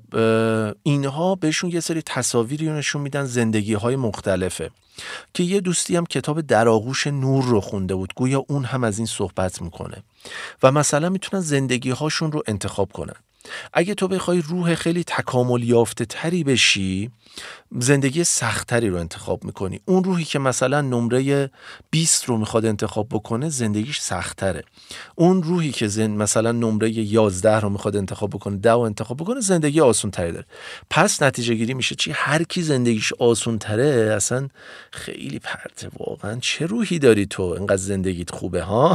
اینها بهشون یه سری تصاویری رو نشون میدن، زندگی های مختلفه. که یه دوستی هم کتاب در آغوش نور رو خونده بود، گویا اون هم از این صحبت میکنه و مثلا میتونن زندگی هاشون رو انتخاب کنن. اگه تو بخوای روح خیلی تکامل یافته تری بشی، زندگی سختری رو انتخاب میکنی. اون روحی که مثلا نمره 20 رو میخواد انتخاب بکنه زندگیش سختره. اون روحی که مثلا نمره 11 رو میخواد انتخاب بکنه، 10 رو انتخاب بکنه، زندگی آسون تری داره. پس نتیجه گیری میشه چی؟ هر کی زندگیش آسون تره اصلا خیلی پرته. واقعا چه روحی داری تو، اینقدر زندگیت خوبه ها؟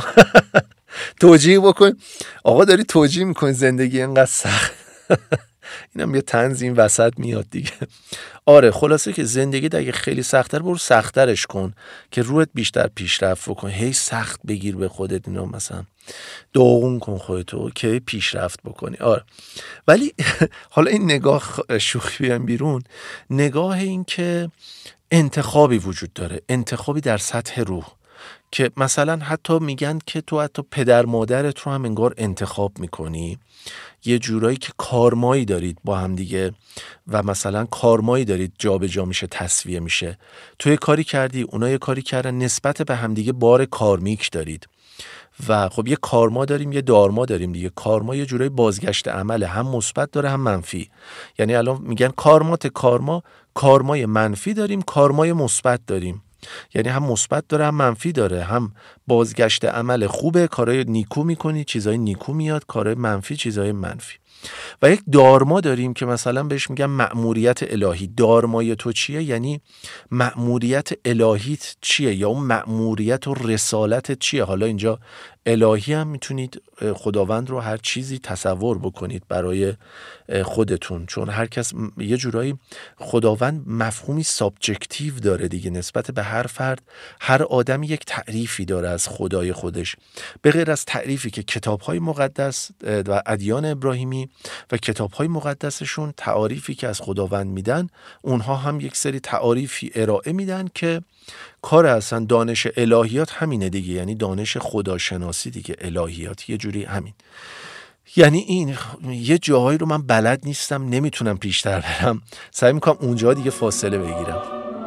توجیه بکن آقا، داری توجیه میکنی زندگی اینقدر سخت. اینم یه تنظیم وسط میاد دیگه. آره خلاصه که زندگی دیگه خیلی سخت‌تر، برو سخت‌ترش کن که روحت بیشتر پیشرفت بکن. هی سخت بگیر به خودت، اینا مثلا داغون کن خودتو که پیشرفت بکنی. آره ولی حالا این نگاه شوخی بیان بیرون، نگاه این که انتخابی وجود داره، انتخابی در سطح روح، که مثلا حتی میگن که تو حتی پدر مادرت رو هم انگار انتخاب میکنی، یه جورایی که کارمایی دارید با هم دیگه و مثلا کارمایی دارید جا به جا میشه، تسویه میشه. تو یه کاری کردی، اونا یه کاری کردن، نسبت به هم دیگه بار کارمیک دارید و خب یه کارما داریم یه دارما داریم دیگه. کارما یه جورایی بازگشت عمله، هم مثبت داره هم منفی. یعنی الان میگن کارمای منفی داریم، کارمای مثبت داریم، یعنی هم مثبت داره هم منفی داره، هم بازگشت عمل خوبه، کارهای نیکو میکنی، چیزای نیکو میاد، کارهای منفی، چیزای منفی. و یک دارما داریم که مثلا بهش میگن مأموریت الهی. دارمای تو چیه؟ یعنی مأموریت الهیت چیه، یا اون مأموریت و رسالت چیه. حالا اینجا الهی هم میتونید خداوند رو هر چیزی تصور بکنید برای خودتون، چون هر کس یه جورایی خداوند مفهومی سابجکتیو داره دیگه نسبت به هر فرد. هر آدم یک تعریفی داره از خدای خودش، به غیر از تعریفی که کتاب‌های مقدس و ادیان ابراهیمی و کتاب‌های مقدسشون تعاریفی که از خداوند میدن، اونها هم یک سری تعاریفی ارائه میدن که کار اصلا دانش الهیات همینه دیگه، یعنی دانش خداشناسی دیگه. الهیات یه جوری همین. یعنی این یه جاهایی رو من بلد نیستم، نمیتونم پیشتر برم، سعی میکنم اونجا دیگه فاصله بگیرم.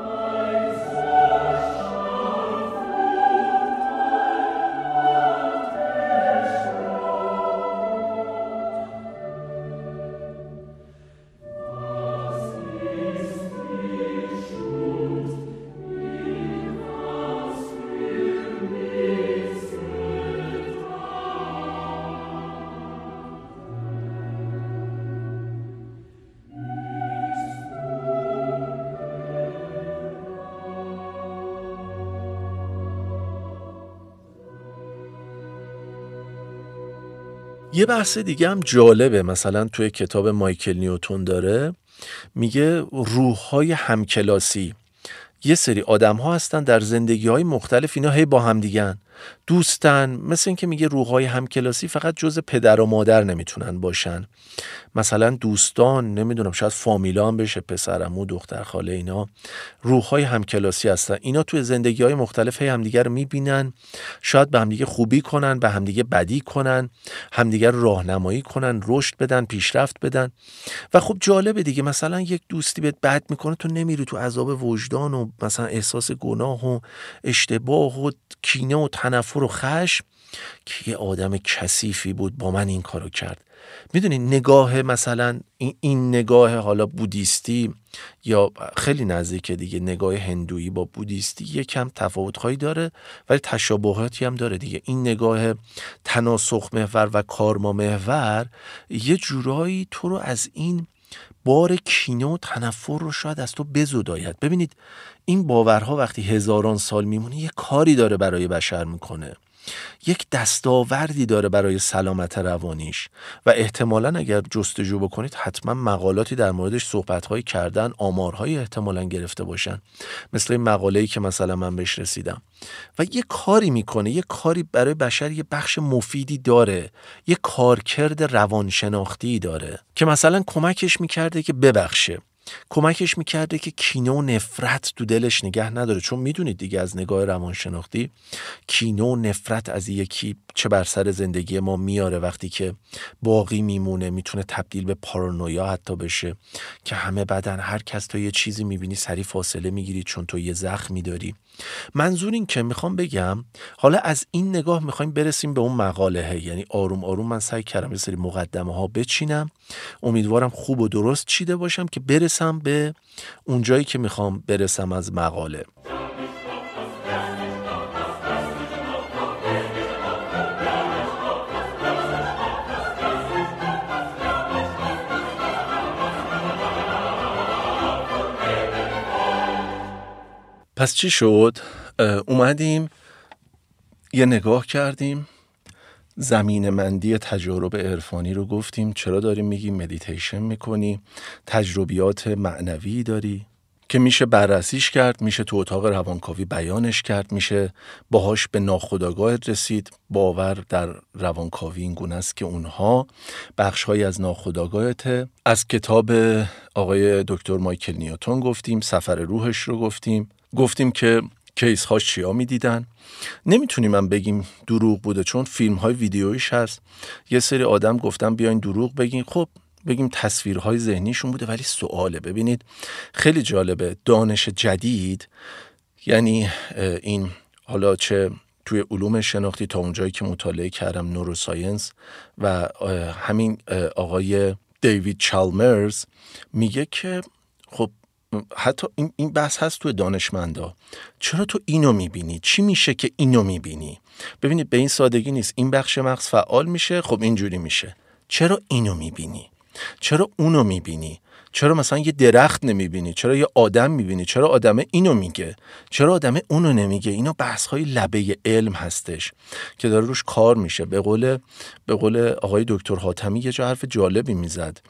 یه بحث دیگه هم جالبه، مثلا توی کتاب مایکل نیوتن داره، میگه روح‌های همکلاسی. یه سری آدم ها هستن در زندگی های مختلف، اینا هی با هم دیگن، دوستن. مثل این که میگه روح‌های همکلاسی فقط جز پدر و مادر نمیتونن باشن، مثلا دوستان، نمیدونم شاید فامیلا هم بشه، پسر عمو، دختر خاله، اینا روح‌های همکلاسی هستن. اینا توی زندگی‌های مختلف همدیگه رو میبینن، شاید به همدیگه خوبی کنن، به همدیگه بدی کنن، همدیگه رو راهنمایی کنن، رشد بدن، پیشرفت بدن. و خب جالبه دیگه، مثلا یک دوستی بهت بد میکنه، تو نمیری تو عذاب وجدان و مثلا احساس گناه و اشتباه و کینه و تنفر و خشم که یه آدم کثیفی بود با من این کارو کرد. میدونی نگاه، مثلا این نگاه حالا بودیستی یا خیلی نزدیک دیگه، نگاه هندویی با بودیستی یکم تفاوت‌هایی داره ولی تشابهاتی هم داره دیگه. این نگاه تناسخ محور و کارما محور یه جورایی تو رو از این بار کینه و تنفر رو شاید از تو بزداید. ببینید این باورها وقتی هزاران سال میمونه یه کاری داره برای بشر میکنه، یک دستاوردی داره برای سلامت روانیش و احتمالاً اگر جستجو بکنید حتما مقالاتی در موردش صحبت‌هایی کردن، آمارهایی احتمالاً گرفته باشن، مثل این مقاله‌ای که مثلا من بهش رسیدم. و یه کاری میکنه، یه کاری برای بشر، یه بخش مفیدی داره، یه کارکرد روانشناختی داره که مثلا کمکش میکرده که ببخشه، کمکش میکرده که کینه و نفرت تو دلش نگه نداره. چون میدونید دیگه از نگاه روانشناختی کینه و نفرت از یکی چه بر سر زندگی ما میاره، وقتی که باقی میمونه میتونه تبدیل به پارانویا حتی بشه که همه بدن هر کس تو یه چیزی میبینی سریع فاصله میگیری چون تو یه زخمی داری. منظور این که میخوام بگم حالا از این نگاه میخوایم برسیم به اون مقاله، یعنی آروم آروم من سعی کردم یه سری مقدمه ها بچینم، امیدوارم خوب و درست چیده باشم که برسم به اون جایی که میخوام برسم از مقاله. پس چی شد؟ اومدیم یه نگاه کردیم، زمین مندی تجارب عرفانی رو گفتیم. چرا داریم میگیم مدیتیشن میکنی؟ تجربیات معنوی داری که میشه بررسیش کرد، میشه تو اتاق روانکاوی بیانش کرد، میشه باهاش به ناخودآگاهت رسید. باور در روانکاوی این گونه است که اونها بخش‌هایی از ناخودآگاهته. از کتاب آقای دکتر مایکل نیوتن گفتیم، سفر روحش رو گفتیم که کیس هاش چیا میدیدن. نمیتونیم من بگیم دروغ بوده چون فیلم های ویدیویش هست. یه سری آدم گفتن بیاین دروغ بگین، خب بگیم تصویرهای ذهنیشون بوده. ولی سواله، ببینید خیلی جالبه، دانش جدید، یعنی این حالا چه توی علوم شناختی تا اونجایی که مطالعه کردم، نوروساینس و همین آقای دیوید چالمرز میگه که خب حتی این بحث هست توی دانشمندا، چرا تو اینو میبینی؟ چی میشه که اینو میبینی؟ ببینید به این سادگی نیست این بخش مغز فعال میشه خب اینجوری میشه. چرا اینو میبینی؟ چرا اونو میبینی؟ چرا مثلا یه درخت نمیبینی؟ چرا یه آدم میبینی؟ چرا آدم اینو میگه؟ چرا آدم اونو نمیگه؟ اینا بحث‌های لبه علم هستش که داره روش کار میشه. به قول آقای دکتر حاتمی یه جا حرف جالبی میزد.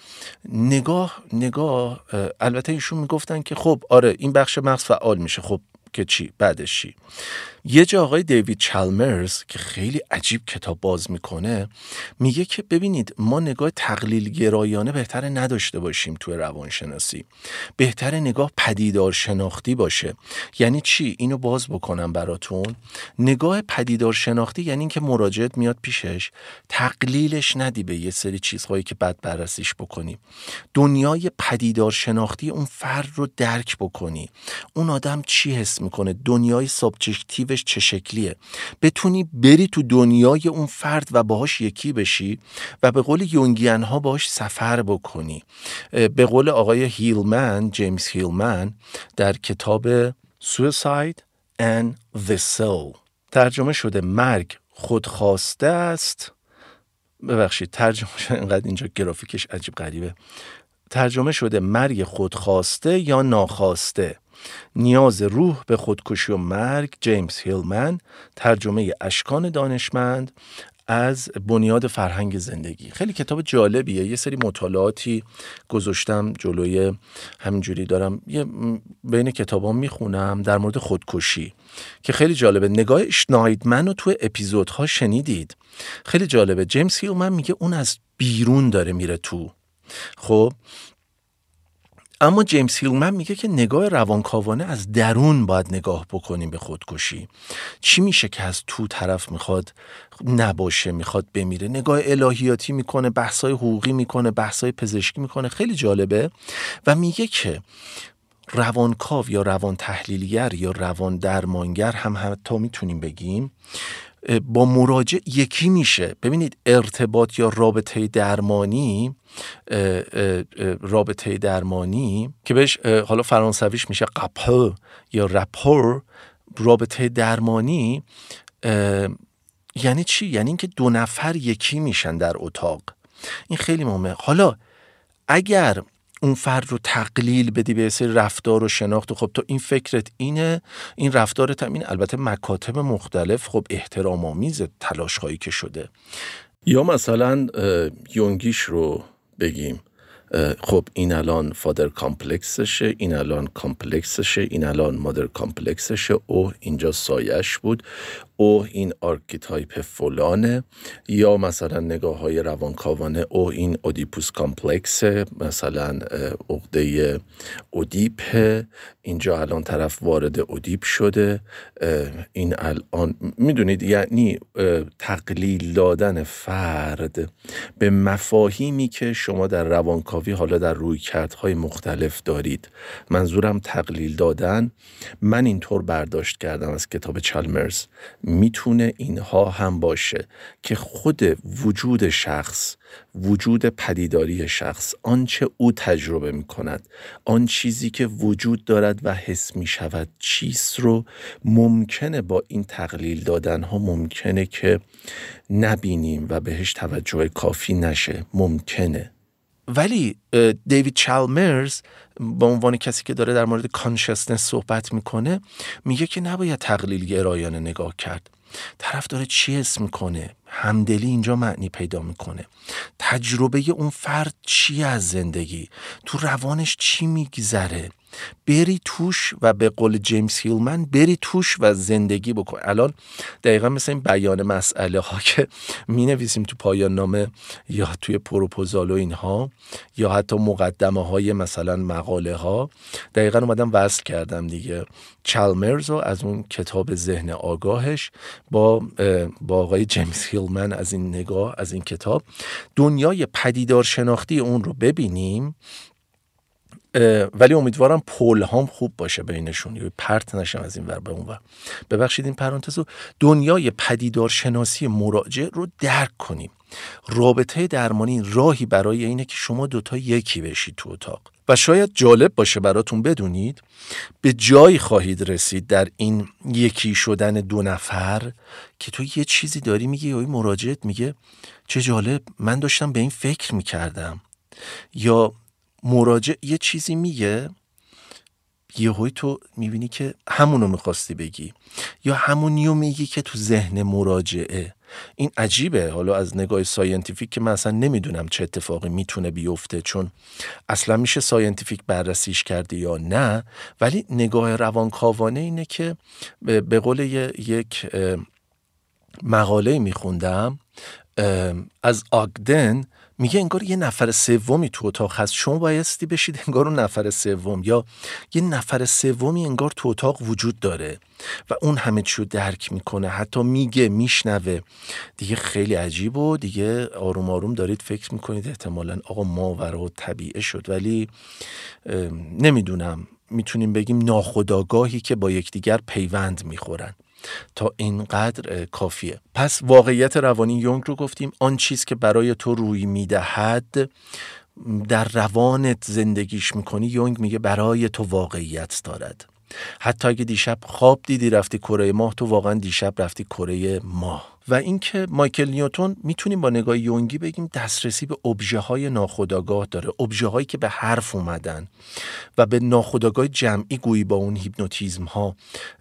نگاه البته ایشون میگفتن که خب آره این بخش مغز فعال میشه، خب که چی؟ بعدش چی؟ یه جا آقای دیوید چالمرز که خیلی عجیب کتاب باز میکنه میگه که ببینید ما نگاه تقلیل گرایانه بهتره نداشته باشیم توی روانشناسی، بهتره نگاه پدیدار شناختی باشه. یعنی چی؟ اینو باز بکنم براتون. نگاه پدیدار شناختی یعنی این که مراجعت میاد پیشش تقلیلش ندی به یه سری چیزهایی که بعد بررسیش بکنی. دنیای پدیدار شناختی اون فرد رو درک بکنی، اون آدم چی حس میکنه، دنیای سابجکتیوش چه شکلیه، بتونی بری تو دنیای اون فرد و باهاش یکی بشی و به قول یونگیان ها باهاش سفر بکنی. به قول آقای هیلمن، جیمز هیلمن، در کتاب Suicide and the Soul ترجمه شده مرگ خودخواسته است. ببخشید ترجمه شده، اینقدر اینجا گرافیکش عجیب غریبه، ترجمه شده مرگ خودخواسته یا ناخواسته، نیاز روح به خودکشی و مرگ، جیمز هیلمن، ترجمه اشکان دانشمند از بنیاد فرهنگ زندگی. خیلی کتاب جالبیه. یه سری مطالعاتی گذاشتم جلوی، همینجوری دارم یه بین کتابام میخونم در مورد خودکشی که خیلی جالبه. نگاه اشنایدمن رو تو اپیزودها شنیدید؟ خیلی جالبه. جیمز هیلمن میگه اون از بیرون داره میره تو. خب اما جیمز هیلمن میگه که نگاه روانکاوانه از درون باید نگاه بکنیم به خودکشی. چی میشه که از تو طرف میخواد نباشه، میخواد بمیره؟ نگاه الهیاتی میکنه، بحثای حقوقی میکنه، بحثای پزشکی میکنه. خیلی جالبه. و میگه که روانکاو یا روان تحلیلگر یا روان درمانگر هم حتی میتونیم بگیم با مراجع یکی میشه. ببینید ارتباط یا رابطه درمانی که بهش حالا فرانسویش میشه قاپو یا راپور، رابطه درمانی یعنی چی؟ یعنی اینکه دو نفر یکی میشن در اتاق. این خیلی مهمه. حالا اگر اون فرد رو تقلیل بدی به سری رفتار و شناخت، خب تو این فکرت اینه، این رفتارت هم این، البته مکاتب مختلف خب احترام آمیز تلاش هایی که شده. یا مثلا یونگیش رو بگیم، خب این الان فادر کامپلکسشه، این الان کامپلکسشه، این الان مادر کامپلکسشه، او اینجا سایش بود، او این آرکیتایپ فلانه. یا مثلا نگاه های روانکاوانه، او این اودیپوس کامپلکسه، مثلا عقده اودیپ، اینجا الان طرف وارد اودیپ شده، این الان میدونید. یعنی تقلیل دادن فرد به مفاهیمی که شما در روانکاوی حالا در رویکردهای مختلف دارید. منظورم تقلیل دادن، من اینطور برداشت کردم از کتاب چالمرز، میتونه اینها هم باشه که خود وجود شخص، وجود پدیداری شخص، آنچه او تجربه میکند، آن چیزی که وجود دارد و حس میشود چیست رو ممکنه با این تقلیل دادن ها ممکنه که نبینیم و بهش توجه کافی نشه، ممکنه. ولی دیوید چالمرز به عنوان کسی که داره در مورد کانشسنس صحبت میکنه میگه که نباید تقلیل گرایانه نگاه کرد. طرف داره چی حس میکنه، همدلی اینجا معنی پیدا میکنه. تجربه اون فرد چی از زندگی، تو روانش چی میگذره، بری توش و به قول جیمز هیلمن بری توش و زندگی بکن. الان دقیقا مثل این بیان مسئله ها که می نویسیم تو پایان نامه یا توی پروپوزال و اینها، یا حتی مقدمه های مثلا مقاله ها، دقیقا اومدم وصل کردم دیگه چالمرز رو از اون کتاب ذهن آگاهش با آقای جیمز هیلمن از این نگاه، از این کتاب. دنیای پدیدار شناختی اون رو ببینیم ولی امیدوارم پل هم خوب باشه بینشون، یا پرت نشم از این ور به اون ور. ببخشید این پرانتزو. دنیای پدیدارشناسی مراجع رو درک کنیم. رابطه درمانی راهی برای اینه که شما دوتا یکی بشید تو اتاق. و شاید جالب باشه براتون بدونید به جایی خواهید رسید در این یکی شدن دو نفر که تو یه چیزی داری میگی یا مراجعت میگه چه جالب، من داشتم به این فکر میکردم، یا مراجع یه چیزی میگه یهویی تو میبینی که همونو میخواستی بگی، یا همونیو میگی که تو ذهن مراجعه. این عجیبه. حالا از نگاه ساینتیفیک که من اصلا نمیدونم چه اتفاقی میتونه بیفته، چون اصلا میشه ساینتیفیک بررسیش کرده یا نه، ولی نگاه روانکاوانه اینه که به قول یک مقاله میخوندم از آگدن، میگه انگار یه نفر سومی تو اتاق هست، شما بایستی بشید انگار اون نفر سوم، یا یه نفر سومی انگار تو اتاق وجود داره و اون همه چیو درک میکنه، حتی میگه، میشنوه. دیگه خیلی عجیب و دیگه آروم آروم دارید فکر میکنید احتمالاً آقا ماورا و طبیعه شد، ولی نمیدونم، میتونیم بگیم ناخودآگاهی که با یکدیگر پیوند میخورن. تا اینقدر کافیه. پس واقعیت روانی یونگ رو گفتیم، آن چیز که برای تو روی میدهد در روانت زندگیش میکنی. یونگ میگه برای تو واقعیت دارد. حتی اگه دیشب خواب دیدی رفتی کره ماه، تو واقعا دیشب رفتی کره ماه. و اینکه مایکل نیوتن میتونیم با نگاه یونگی بگیم دسترسی به ابژه های ناخودآگاه داره، ابژه هایی که به حرف اومدن و به ناخودآگاه جمعی گویی با اون هیپنوتیزم ها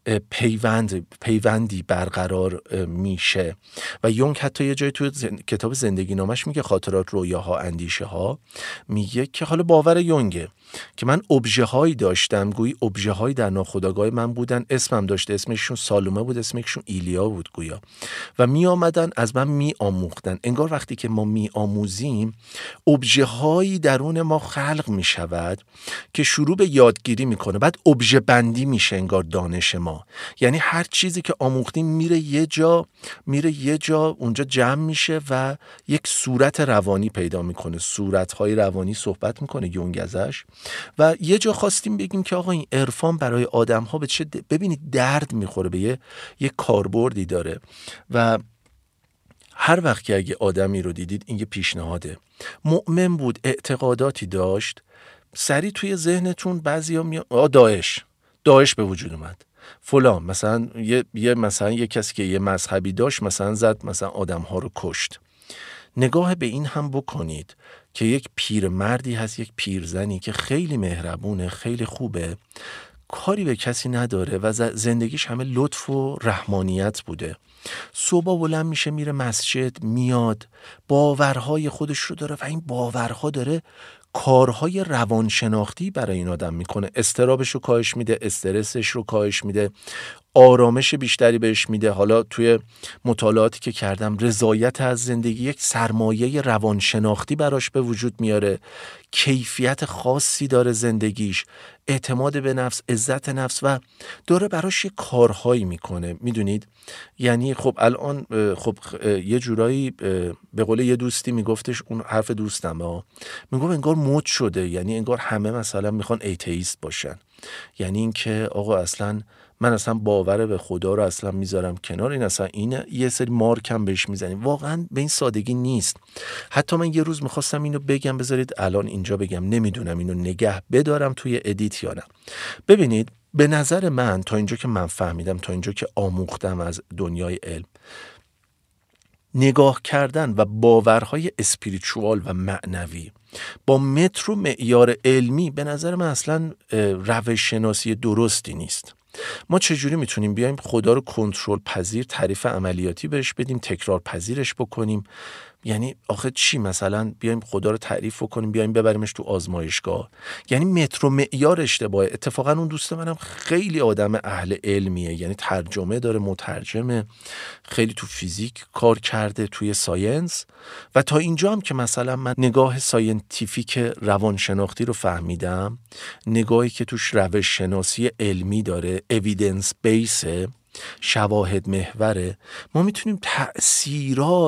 پیوندی برقرار میشه. و یونگ حتی یه جای تو کتاب زندگی نامش میگه خاطرات، رویاها، اندیشه ها، میگه که حالا باور یونگه که من ابژه هایی داشتم، گویی ابژه هایی در ناخودآگاه من بودن، اسمم داشته، اسمشون سالومه بود، اسمشون ایلیا بود گویا، و می آمدن از من می آموختن. انگار وقتی که ما می آموزیم ابژه هایی درون ما خلق می شود که شروع به یادگیری میکنه، بعد ابژه بندی میشه انگار دانش ما. یعنی هر چیزی که آموختیم میره یه جا اونجا جمع میشه و یک صورت روانی پیدا میکنه. صورتهای روانی صحبت میکنه یونگ ازش. و یه جا خواستیم بگیم که آقا این عرفان برای آدم ها به چه ببینید درد میخوره، به یه کاربردی داره. و هر وقت که اگه آدمی رو دیدید، این یه پیشنهاده، مؤمن بود، اعتقاداتی داشت، سری توی ذهنتون بعضیا داعش به وجود اومد، فلان، مثلا مثلا یه کسی که یه مذهبی داشت مثلا زد، مثلا آدم ها رو کشت. نگاه به این هم بکنید که یک پیرمردی هست، یک پیرزنی که خیلی مهربونه، خیلی خوبه، کاری به کسی نداره و زندگیش همه لطف و رحمانیت بوده. صبح بلند میشه، میره مسجد، میاد، باورهای خودش رو داره و این باورها داره کارهای روانشناختی برای این آدم میکنه. اضطرابش رو کاهش میده، استرسش رو کاهش میده، آرامش بیشتری بهش میده. حالا توی مطالعاتی که کردم، رضایت از زندگی، یک سرمایه روانشناختی براش به وجود میاره، کیفیت خاصی داره زندگیش، اعتماد به نفس، عزت نفس، و داره براش یه کارهایی میکنه. میدونید یعنی خب الان یه جورایی به قول یه دوستی میگفتش، اون حرف دوستم میگفت انگار مد شده، یعنی انگار همه مثلا میخوان ایتئیست باشن، یعنی این که آقا اصلا من اصلا باور به خدا رو اصلا میذارم کنار، این اصلا این یه سری مارکم بهش میزنیم. واقعا به این سادگی نیست. حتی من یه روز میخواستم اینو بگم، بذارید الان اینجا بگم، نمیدونم اینو نگه بدارم توی ادیت یا نه. ببینید به نظر من، تا اینجا که من فهمیدم، تا اینجا که آموختم از دنیای علم، نگاه کردن و باورهای اسپریچوال و معنوی با متر و معیار علمی به نظر من اصلا روش شناسی درستی نیست. ما چجوری میتونیم بیایم خدا رو کنترل پذیر، تعریف عملیاتی بهش بدیم، تکرار پذیرش بکنیم؟ یعنی آخه چی؟ مثلا بیایم خدا رو تعریف کنیم، بیایم ببریمش تو آزمایشگاه؟ یعنی متر و معیار اشتباهه. اتفاقا اون دوست منم خیلی آدم اهل علمیه، یعنی ترجمه داره، مترجمه، خیلی تو فیزیک کار کرده، توی ساینس. و تا اینجا هم که مثلا من نگاه ساینتیفیک روانشناختی رو فهمیدم، نگاهی که توش روش شناسی علمی داره، اویدنس بیسه، شواهد محوره، ما میتونیم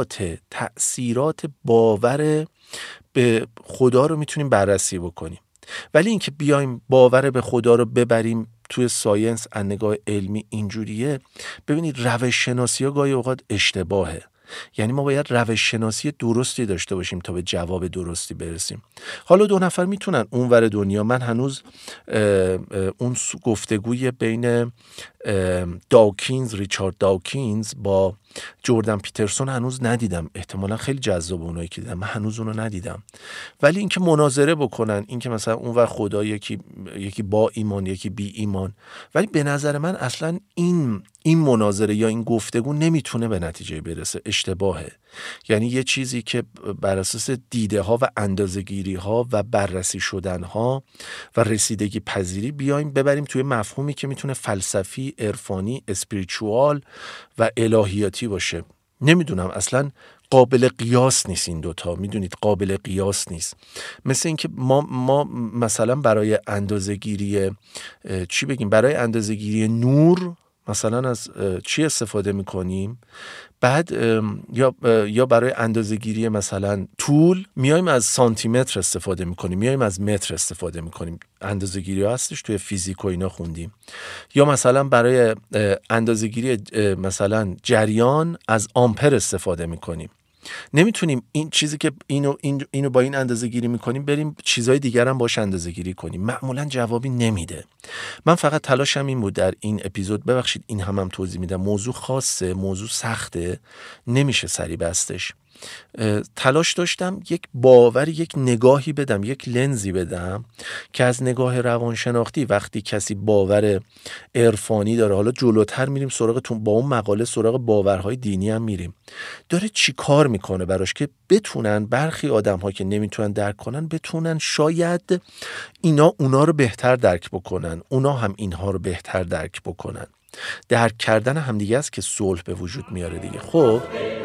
تأثیرات باور به خدا رو میتونیم بررسی بکنیم. ولی اینکه بیایم باور به خدا رو ببریم توی ساینس از نگاه علمی اینجوریه، ببینید روش شناسی ها گاهی اوقات اشتباهه. یعنی ما باید روش شناسی درستی داشته باشیم تا به جواب درستی برسیم. حالا دو نفر میتونن اونور دنیا، من هنوز اون گفتگوی بین ریچارد داوکینز با جردن پیترسون هنوز ندیدم. احتمالا خیلی جذاب اونایی که دیدم، من هنوز اونو ندیدم. ولی اینکه مناظره بکنن، اینکه مثلا اونور خدا یکی با ایمان یکی بی ایمان، ولی به نظر من اصلا این مناظره یا این گفتگو نمیتونه به نتیجه برسه، اشتباهه. یعنی یه چیزی که بر اساس دیده ها و اندازه‌گیری ها و بررسی شدن ها و رسیدگی پذیری بیایم ببریم توی مفهومی که میتونه فلسفی، عرفانی، اسپریچوال و الهیاتی باشه. نمیدونم، اصلا قابل قیاس نیست این دوتا. میدونید قابل قیاس نیست. مثل اینکه ما مثلا برای اندازه‌گیری برای اندازه‌گیری نور مثلا از چی استفاده میکنیم؟ بعد یا برای اندازه‌گیری مثلا طول میایم از سانتی متر استفاده میکنیم، میایم از متر استفاده میکنیم. اندازه‌گیری هستش توی فیزیک و اینا خوندیم. یا مثلا برای اندازه‌گیری مثلا جریان از آمپر استفاده میکنیم. نمیتونیم این چیزی که اینو با این اندازه گیری میکنیم بریم چیزهای دیگر هم باش اندازه گیری کنیم. معمولا جوابی نمیده. من فقط تلاشم این بود در این اپیزود، ببخشید این هم توضیح میدم، موضوع خاصه، موضوع سخته، نمیشه سری بستش. تلاش داشتم یک باوری، یک نگاهی بدم، یک لنزی بدم که از نگاه روانشناختی وقتی کسی باور عرفانی داره، حالا جلوتر میریم با اون مقاله سراغ باورهای دینی هم میریم، داره چی کار میکنه براش که بتونن برخی آدم ها که نمیتونن درک کنن بتونن شاید اونا رو بهتر درک بکنن، اونا هم اینها رو بهتر درک بکنن. درک کردن همدیگه است که صلح به وجود میاره دیگه. خب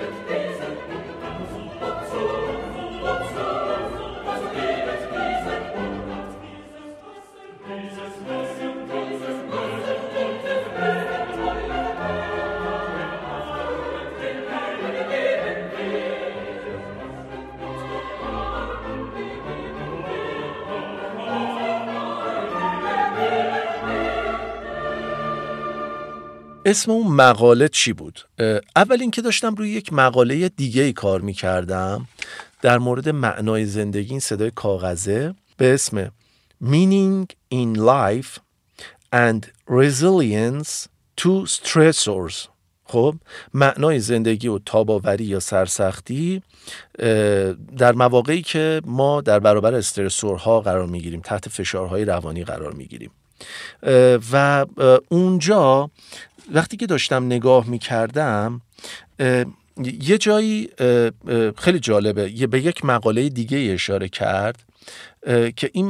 اسم اون مقاله چی بود؟ اول اینکه داشتم روی یک مقاله دیگه کار میکردم در مورد معنای زندگی، این صدای کاغذه، به اسم Meaning in Life and Resilience to Stressors. خب معنای زندگی و تاب‌آوری یا سرسختی در مواقعی که ما در برابر استرسورها قرار میگیریم، تحت فشارهای روانی قرار میگیریم. و اونجا وقتی که داشتم نگاه میکردم یه جایی خیلی جالبه، به یک مقاله دیگه اشاره کرد که این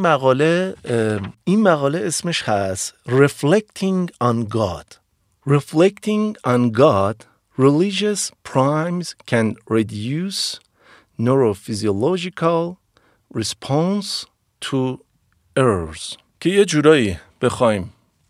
مقاله اسمش هست Reflecting on God. Reflecting on God, religious primes can reduce neurophysiological response to errors. که یه جورایی بخوایم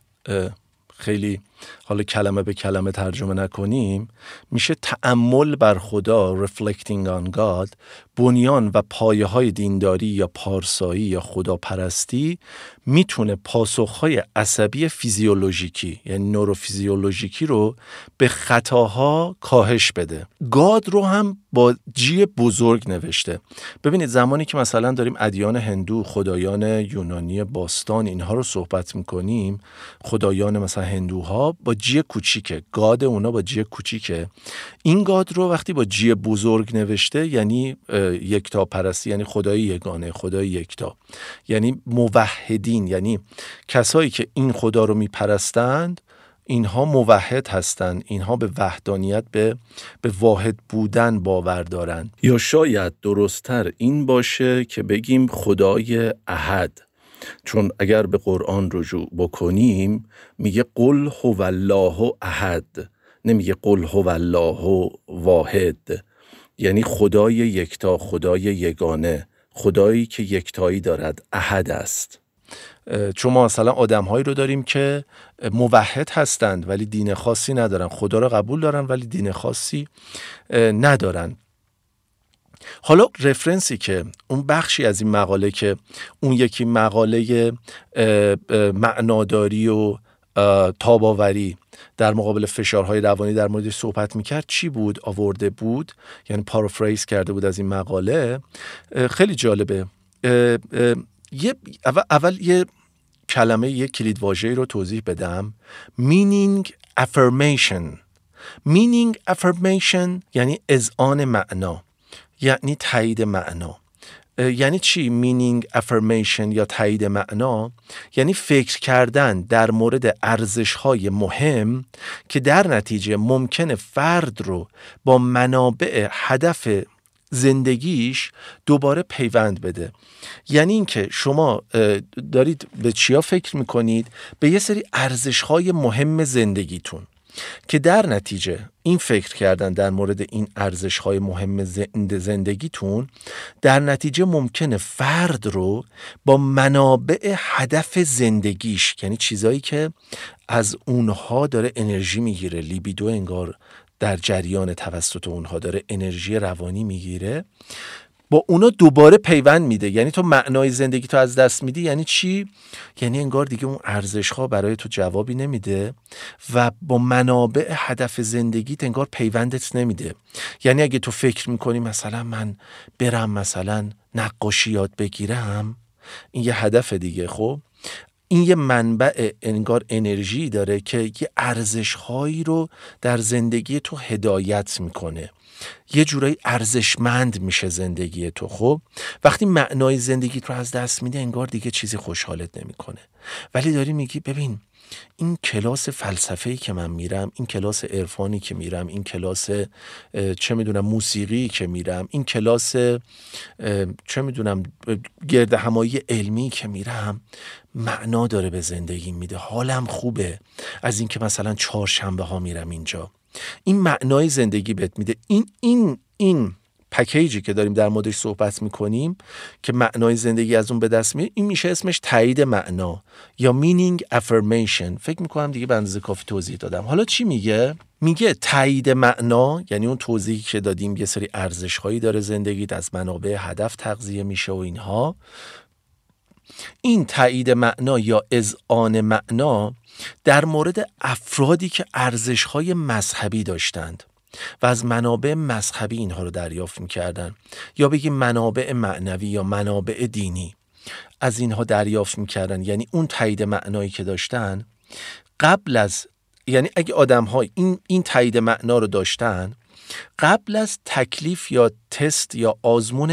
خیلی حالا کلمه به کلمه ترجمه نکنیم، میشه تأمل بر خدا، reflecting on God، بنیان و پایه های دینداری یا پارسایی یا خداپرستی میتونه پاسخهای عصبی فیزیولوژیکی یعنی نوروفیزیولوژیکی رو به خطاها کاهش بده. گاد رو هم با جی بزرگ نوشته. ببینید زمانی که مثلا داریم ادیان هندو، خدایان یونانی باستان اینها رو صحبت میکنیم، خدایان مثلا هندوها با جی کوچیکه، گاد اونا با جی کوچیکه. این گاد رو وقتی با جی بزرگ نوشته یعنی یکتا پرستی، یعنی خدای یگانه، خدای یکتا، یعنی موحدین، یعنی کسایی که این خدا رو میپرستند اینها موحد هستند، اینها به وحدانیت، به واحد بودن باور دارند. یا شاید درست‌تر این باشه که بگیم خدای احد، چون اگر به قرآن رجوع بکنیم میگه قل هو الله احد، نمیگه قل هو الله واحد، یعنی خدای یکتا، خدای یگانه، خدایی که یکتایی دارد، احد است. چون ما مثلا آدم‌هایی رو داریم که موحد هستند ولی دین خاصی ندارن، خدا رو قبول دارن ولی دین خاصی ندارن. حالا رفرنسی که اون بخشی از این مقاله که اون یکی مقاله معناداری و تاباوری در مقابل فشارهای روانی در موردش صحبت میکرد چی بود؟ آورده بود، یعنی پارافریز کرده بود از این مقاله. خیلی جالبه. اول یه کلمه، یه کلید واژه‌ای رو توضیح بدم. meaning affirmation یعنی اذعان معنا، یعنی تایید معنا. یعنی چی meaning affirmation یا تایید معنا؟ یعنی فکر کردن در مورد ارزش‌های مهم که در نتیجه ممکنه فرد رو با منابع هدف زندگیش دوباره پیوند بده. یعنی اینکه شما دارید به چیا فکر میکنید؟ به یه سری ارزش‌های مهم زندگیتون که در نتیجه این فکر کردن در مورد این ارزش‌های مهم زندگیتون در نتیجه ممکنه فرد رو با منابع هدف زندگیش، یعنی چیزایی که از اونها داره انرژی میگیره، لیبیدو انگار در جریان توسط اونها داره انرژی روانی میگیره، با اونا دوباره پیوند میده. یعنی تو معنای زندگی تو از دست میدی. یعنی چی؟ یعنی انگار دیگه اون ارزش‌ها برای تو جوابی نمیده و با منابع هدف زندگیت انگار پیوندت نمیده. یعنی اگه تو فکر میکنی مثلا من برم مثلا نقاشی یاد بگیرم، این یه هدف دیگه. خب این یه منبع انگار انرژی داره که یه ارزش‌هایی رو در زندگی تو هدایت میکنه، یه جورایی ارزشمند میشه زندگی تو. خب وقتی معنای زندگی تو از دست میده انگار دیگه چیزی خوشحالت نمیکنه. ولی داری میگی ببین این کلاس فلسفه‌ای که من میرم، این کلاس عرفانی که میرم، این کلاس چه میدونم موسیقی که میرم، این کلاس چه میدونم گرد همایی علمی که میرم، معنا داره به زندگی میده، حالم خوبه از این که مثلا چهارشنبه ها میرم اینجا. این معنای زندگی بهت میده. این پکیجی که داریم در موردش صحبت میکنیم که معنای زندگی از اون به دست میاد، این میشه اسمش تایید معنا یا meaning affirmation. فکر میکنم دیگه به اندازه کافی توضیح دادم. حالا چی میگه؟ میگه تایید معنا یعنی اون توضیحی که دادیم، یه سری ارزش هایی داره زندگیت، از منابع هدف تغذیه میشه و اینها. این تایید معنا یا اذعان معنا در مورد افرادی که ارزش‌های مذهبی داشتند و از منابع مذهبی اینها رو دریافت می‌کردن، یا بگیم منابع معنوی یا منابع دینی از اینها دریافت می‌کردن. یعنی اون تایید معنایی که داشتن قبل از، یعنی اگه آدم‌ها این تایید معنا رو داشتن قبل از تکلیف یا تست یا آزمون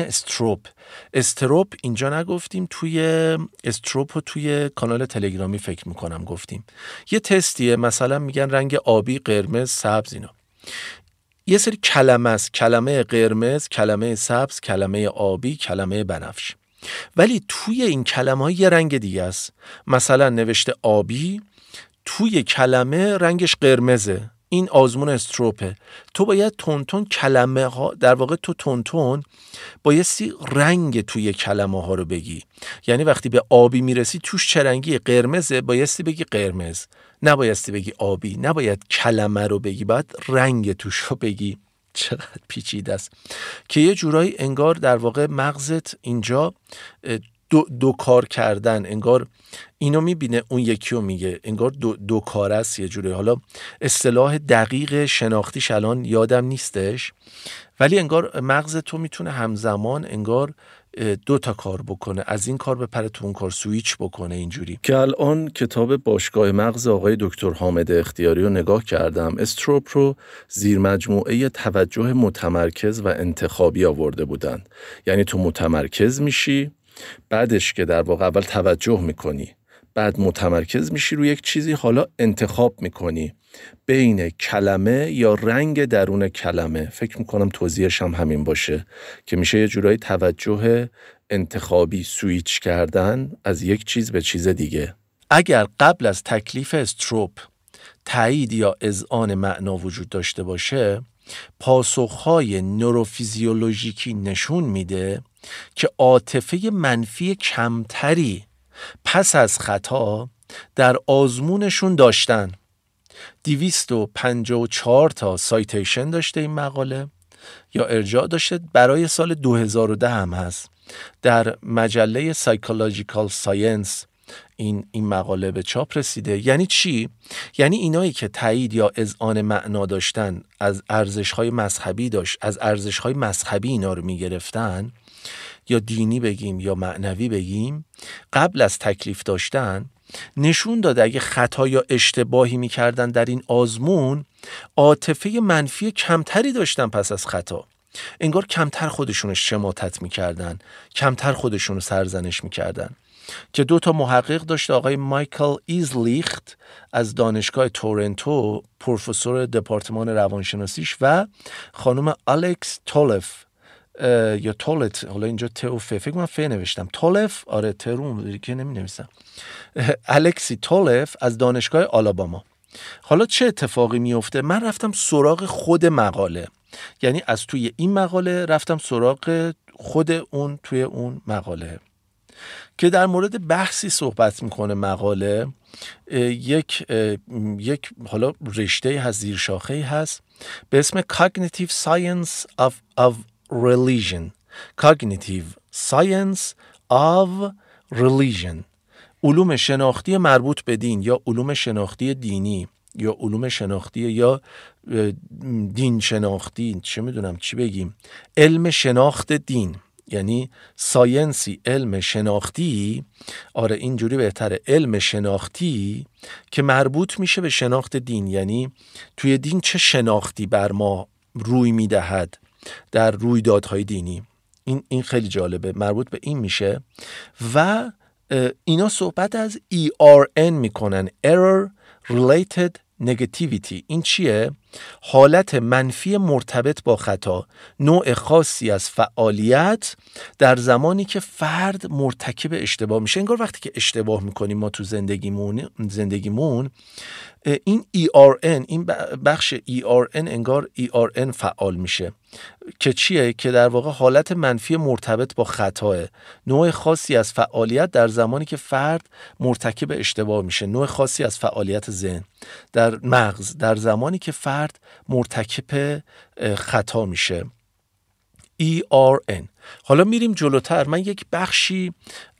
استروپ اینجا نگفتیم، توی استروپ و توی کانال تلگرامی فکر میکنم گفتیم، یه تستیه، مثلا میگن رنگ آبی، قرمز، سبز، اینا یه سری کلمه است، کلمه قرمز، کلمه سبز، کلمه آبی، کلمه بنفش. ولی توی این کلمه ها یه رنگ دیگه است، مثلا نوشته آبی، توی کلمه رنگش قرمزه. این آزمون استروپه. تو باید تونتون کلمه ها، در واقع تو تونتون بایستی رنگ توی کلمه ها رو بگی. یعنی وقتی به آبی میرسی توش چه رنگی؟ قرمزه، بایستی بگی قرمز، نبایستی بگی آبی. نباید کلمه رو بگی، باید رنگ توش رو بگی. چقدر پیچیده است که یه جورایی انگار در واقع مغزت اینجا دو کار کردن، انگار اینو میبینه اون یکی رو میگه، انگار دو کار است یه جوری. حالا اصطلاح دقیق شناختیش الان یادم نیستش، ولی انگار مغز تو میتونه همزمان انگار دو تا کار بکنه، از این کار بپره تو اون کار، سویچ بکنه اینجوری. که الان کتاب باشگاه مغز آقای دکتر حامد اختیاری رو نگاه کردم، استروپ رو زیر مجموعه توجه متمرکز و انتخابی آورده بودن. یعنی تو متمرکز میشی، بعدش که در واقع اول توجه میکنی، بعد متمرکز میشی روی یک چیزی، حالا انتخاب میکنی بین کلمه یا رنگ درون کلمه. فکر میکنم توضیحش هم همین باشه که میشه یه جورایی توجه انتخابی، سویچ کردن از یک چیز به چیز دیگه. اگر قبل از تکلیف استروپ تایید یا اذعان معنا وجود داشته باشه، پاسخهای نوروفیزیولوژیکی نشون میده که عاطفه منفی کمتری پس از خطا در آزمونشون داشتن. 254 تا سایتیشن داشته این مقاله یا ارجاع داشته، برای سال 2010 هم هست در مجله سایکولوژیکال ساینس این مقاله به چاپ رسیده. یعنی چی؟ یعنی اینایی که تایید یا اذعان معنا داشتن، از ارزش‌های مذهبی از ارزش‌های مذهبی اینا رو می‌گرفتن، یا دینی بگیم یا معنوی بگیم، قبل از تکلیف داشتن نشون داده اگه خطا یا اشتباهی می‌کردن در این آزمون، عاطفه منفی کمتری داشتن پس از خطا. انگار کمتر خودشون شماتت می‌کردن، کمتر خودشون سرزنش می‌کردن. که 2 محقق داشته، آقای مایکل ایزلیخت از دانشگاه تورنتو، پروفسور دپارتمان روانشناسیش، و خانم الکس تولف یا تولت، حالا اینجا تئوفه، فکر کنم فه نوشتم، تولف، آره تروم که نمی نویسم، الکسی تولف از دانشگاه آلاباما. حالا چه اتفاقی میفته؟ من رفتم سراغ خود مقاله، یعنی از توی این مقاله رفتم سراغ خود اون توی اون مقاله که در مورد بحثی صحبت میکنه. مقاله یک حالا رشته هست، زیر شاخه‌ای هست به اسم Cognitive Science of Religion. Cognitive Science of Religion، علوم شناختی مربوط به دین، یا علوم شناختی دینی، یا علوم شناختی، یا دین شناختی، چه میدونم چی بگیم، علم شناخت دین، یعنی ساینسی، علم شناختی، آره اینجوری بهتره، علم شناختی که مربوط میشه به شناخت دین، یعنی توی دین چه شناختی بر ما روی میدهد در رویدادهای دینی. این خیلی جالبه، مربوط به این میشه. و اینا صحبت از ERN میکنن، Error Related Negativity. این چیه؟ حالت منفی مرتبط با خطا، نوع خاصی از فعالیت در زمانی که فرد مرتکب اشتباه میشه. انگار وقتی که اشتباه میکنیم ما تو زندگیمون این ERN، این بخش ERN، انگار ERN فعال میشه که چیه؟ که در واقع حالت منفی مرتبط با خطاه، نوع خاصی از فعالیت در زمانی که فرد مرتکب اشتباه میشه، نوع خاصی از فعالیت ذهن در مغز در زمانی که فرد مرتکب خطا میشه، ERN. حالا میریم جلوتر، من یک بخشی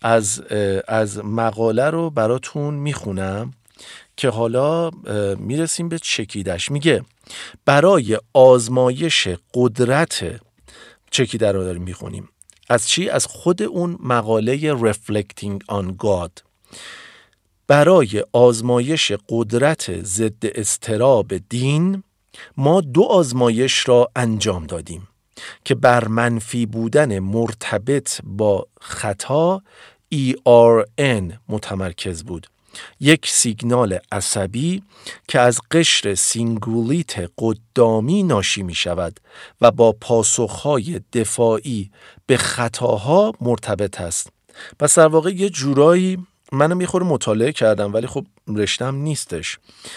از مقاله رو براتون میخونم که حالا میرسیم به چکیدش. میگه برای آزمایش قدرت، چکیده رو داریم میخونیم از چی؟ از خود اون مقاله Reflecting on God. برای آزمایش قدرت ضد اضطراب دین ما 2 آزمایش را انجام دادیم که بر منفی بودن مرتبط با خطا ERN متمرکز بود. یک سیگنال عصبی که از قشر سینگولیت قدامی ناشی می شود و با پاسخهای دفاعی به خطاها مرتبط است. پس در واقع یه جورایی منم یه خورده مطالعه کردم ولی خب رشتم نیستش،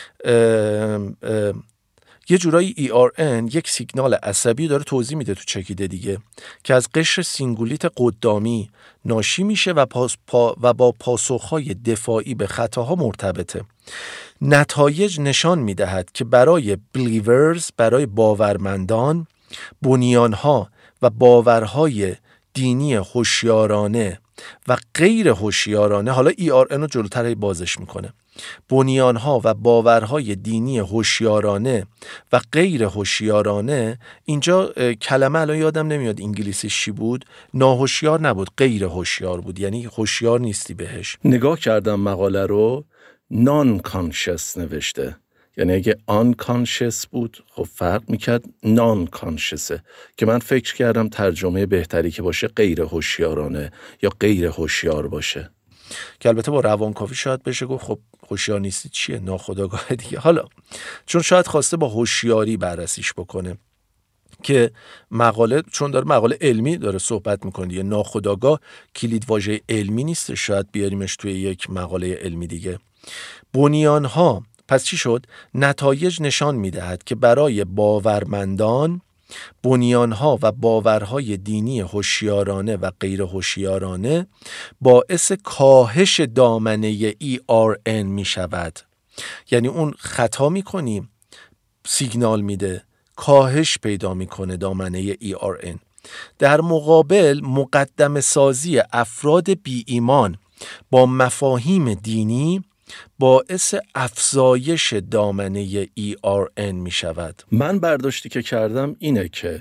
یه جورایی ERN یک سیگنال عصبی داره توضیح میده تو چکیده دیگه که از قشر سینگولیت قدامی ناشی میشه و با پاسخهای دفاعی به خطاها مرتبطه. نتایج نشان میدهد که برای بلیورز، برای باورمندان، بنیانها و باورهای دینی هوشیارانه و غیر هوشیارانه، حالا ERN رو جلوتر بازش میکنه، بنیانها و باورهای دینی هوشیارانه و غیر هوشیارانه، اینجا کلمه الان یادم نمیاد انگلیسیش چی بود، ناهوشیار نبود، غیر هوشیار بود، یعنی هوشیار نیستی بهش. نگاه کردم مقاله رو، non-conscious نوشته، یعنی اگه unconscious بود خب فرق میکرد، non-conscious که من فکر کردم ترجمه بهتری که باشه غیر هوشیارانه یا غیر هوشیار باشه، که البته با روانکاوی شاید بشه گفت خب هوشیار نیستی چیه؟ ناخودآگاه دیگه. حالا چون شاید خواسته با هوشیاری بررسیش بکنه که مقاله، چون داره مقاله علمی داره صحبت میکنه، یه ناخودآگاه کلید واژه علمی نیست، شاید بیاریمش توی یک مقاله علمی دیگه. بنیانها، پس چی شد؟ نتایج نشان میدهد که برای باورمندان، بنیانها و باورهای دینی هوشیارانه و غیر هوشیارانه باعث کاهش دامنه ERN می شود. یعنی اون خطا می کنیم، سیگنال میده، کاهش پیدا میکنه دامنه ERN. در مقابل مقدمه سازی افراد بی ایمان با مفاهیم دینی باعث افزایش دامنه ERN می شود. من برداشتی که کردم اینه که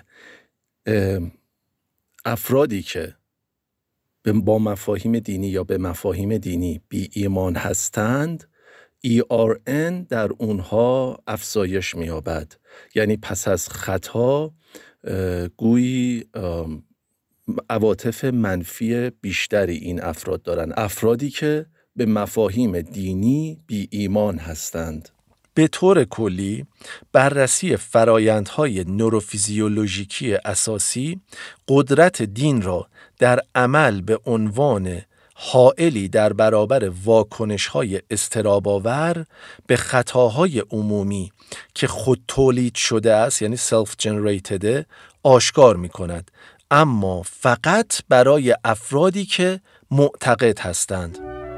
افرادی که با مفاهیم دینی یا به مفاهیم دینی بی ایمان هستند ERN در اونها افزایش می یابد. یعنی پس از خطا گویی عواطف منفی بیشتری این افراد دارن، افرادی که به مفاهیم دینی بی ایمان هستند. به طور کلی بررسی فرایندهای نوروفیزیولوژیکی اساسی قدرت دین را در عمل به عنوان حائلی در برابر واکنش‌های اضطراب‌آور به خطاهای عمومی که خود تولید شده است، یعنی سلف جنریتده، آشکار می‌کند، اما فقط برای افرادی که معتقد هستند.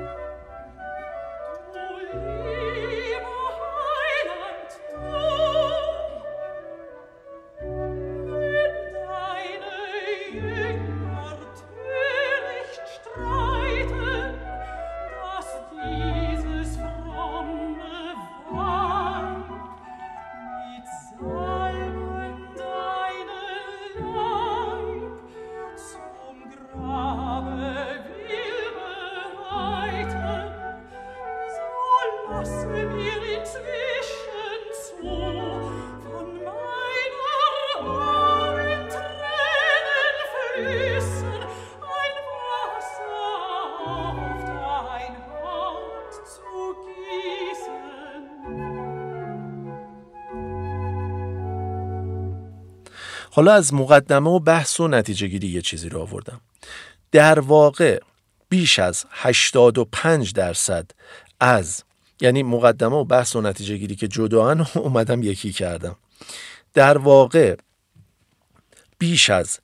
حالا از مقدمه و بحث و نتیجه گیری یه چیزی رو آوردم. در واقع بیش از 85% از، یعنی مقدمه و بحث و نتیجه گیری که جداً اومدم یکی کردم، در واقع بیش از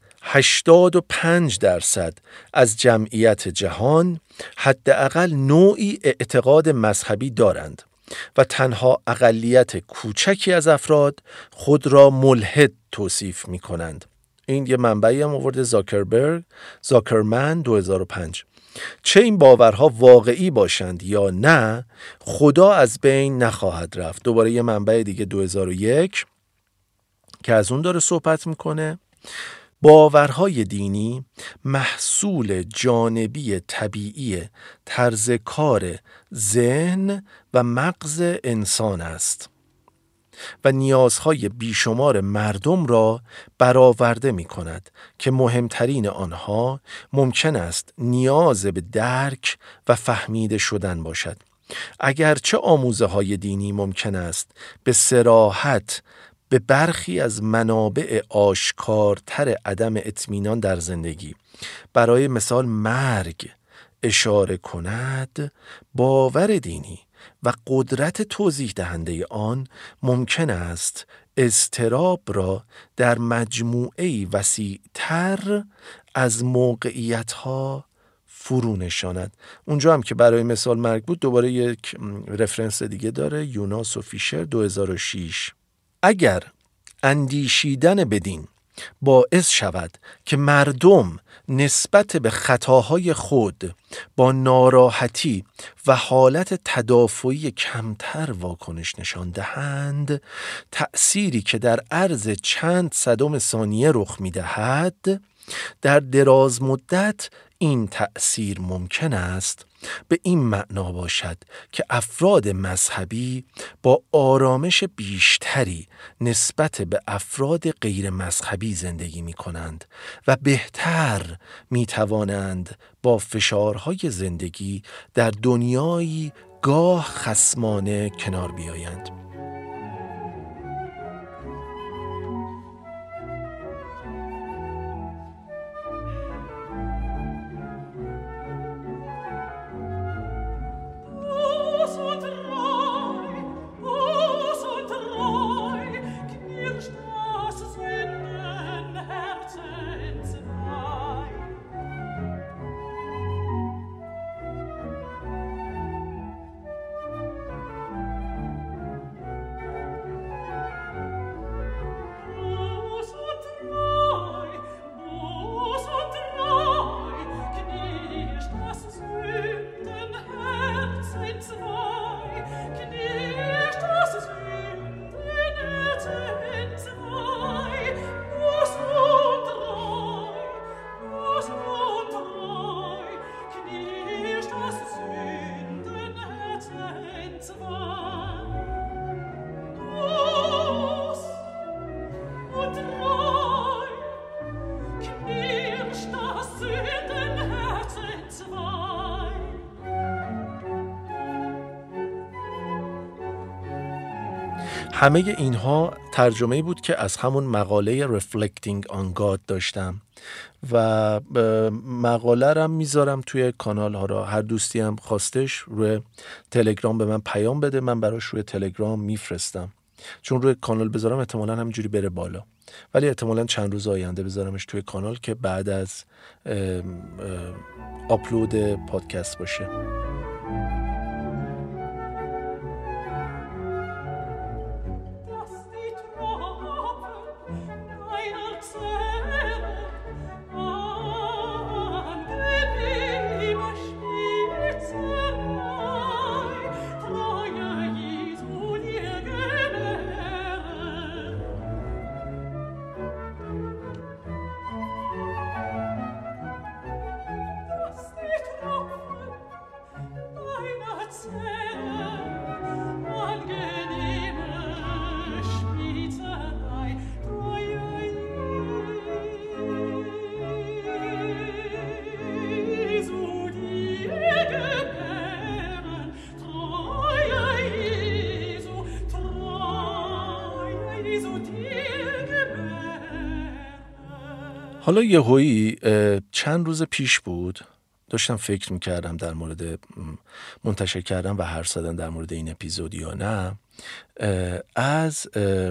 85% از جمعیت جهان حداقل نوعی اعتقاد مذهبی دارند و تنها اقلیت کوچکی از افراد خود را ملحد توصیف می کنند. این یه منبعی هم آورده زاکرمن 2005. چه این باورها واقعی باشند یا نه، خدا از بین نخواهد رفت. دوباره یه منبع دیگه 2001 که از اون داره صحبت میکنه. باورهای دینی محصول جانبی طبیعی طرز کار ذهن و مغز انسان است و نیازهای بیشمار مردم را برآورده می کند که مهمترین آنها ممکن است نیاز به درک و فهمیده شدن باشد. اگرچه آموزه های دینی ممکن است به صراحت به برخی از منابع آشکارتر عدم اطمینان در زندگی، برای مثال مرگ، اشاره کند، باور دینی و قدرت توضیح دهنده آن ممکن است اضطراب را در مجموعه‌ای وسیع‌تر از موقعیت‌ها فرو نشاند. اونجا هم که برای مثال مرگ بود، دوباره یک رفرنس دیگه داره، یوناس و فیشر 2006. اگر اندیشیدن بدین باعث شود که مردم نسبت به خطاهای خود با ناراحتی و حالت تدافعی کمتر واکنش نشان دهند، تأثیری که در عرض چند صدم ثانیه رخ می‌دهد، در دراز مدت این تأثیر ممکن است به این معنا باشد که افراد مذهبی با آرامش بیشتری نسبت به افراد غیر مذهبی زندگی می کنند و بهتر می توانند با فشارهای زندگی در دنیایی گاه خصمانه کنار بیایند. همه اینها ترجمه‌ای بود که از همون مقاله Reflecting on God داشتم و مقاله رو میذارم توی کانال ها را. هر دوستی هم خواستش روی تلگرام به من پیام بده، من براش روی تلگرام میفرستم، چون روی کانال بذارم احتمالاً همینجوری بره بالا، ولی احتمالاً چند روز آینده بذارمش توی کانال که بعد از آپلود پادکست باشه. حالا یهویی چند روز پیش بود داشتم فکر میکردم در مورد منتشر کردن و حرف زدن در مورد این اپیزود یا نه، از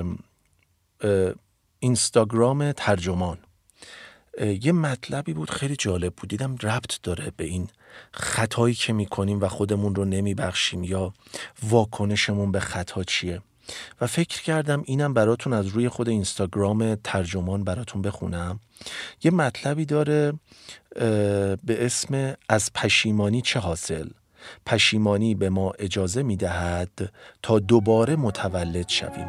اینستاگرام ترجمان یه مطلبی بود خیلی جالب بود، دیدم ربط داره به این خطایی که میکنیم و خودمون رو نمیبخشیم یا واکنشمون به خطا چیه، و فکر کردم اینم براتون از روی خود اینستاگرام ترجمان براتون بخونم. یه مطلبی داره به اسم از پشیمانی چه حاصل؟ پشیمانی به ما اجازه میدهد تا دوباره متولد شویم.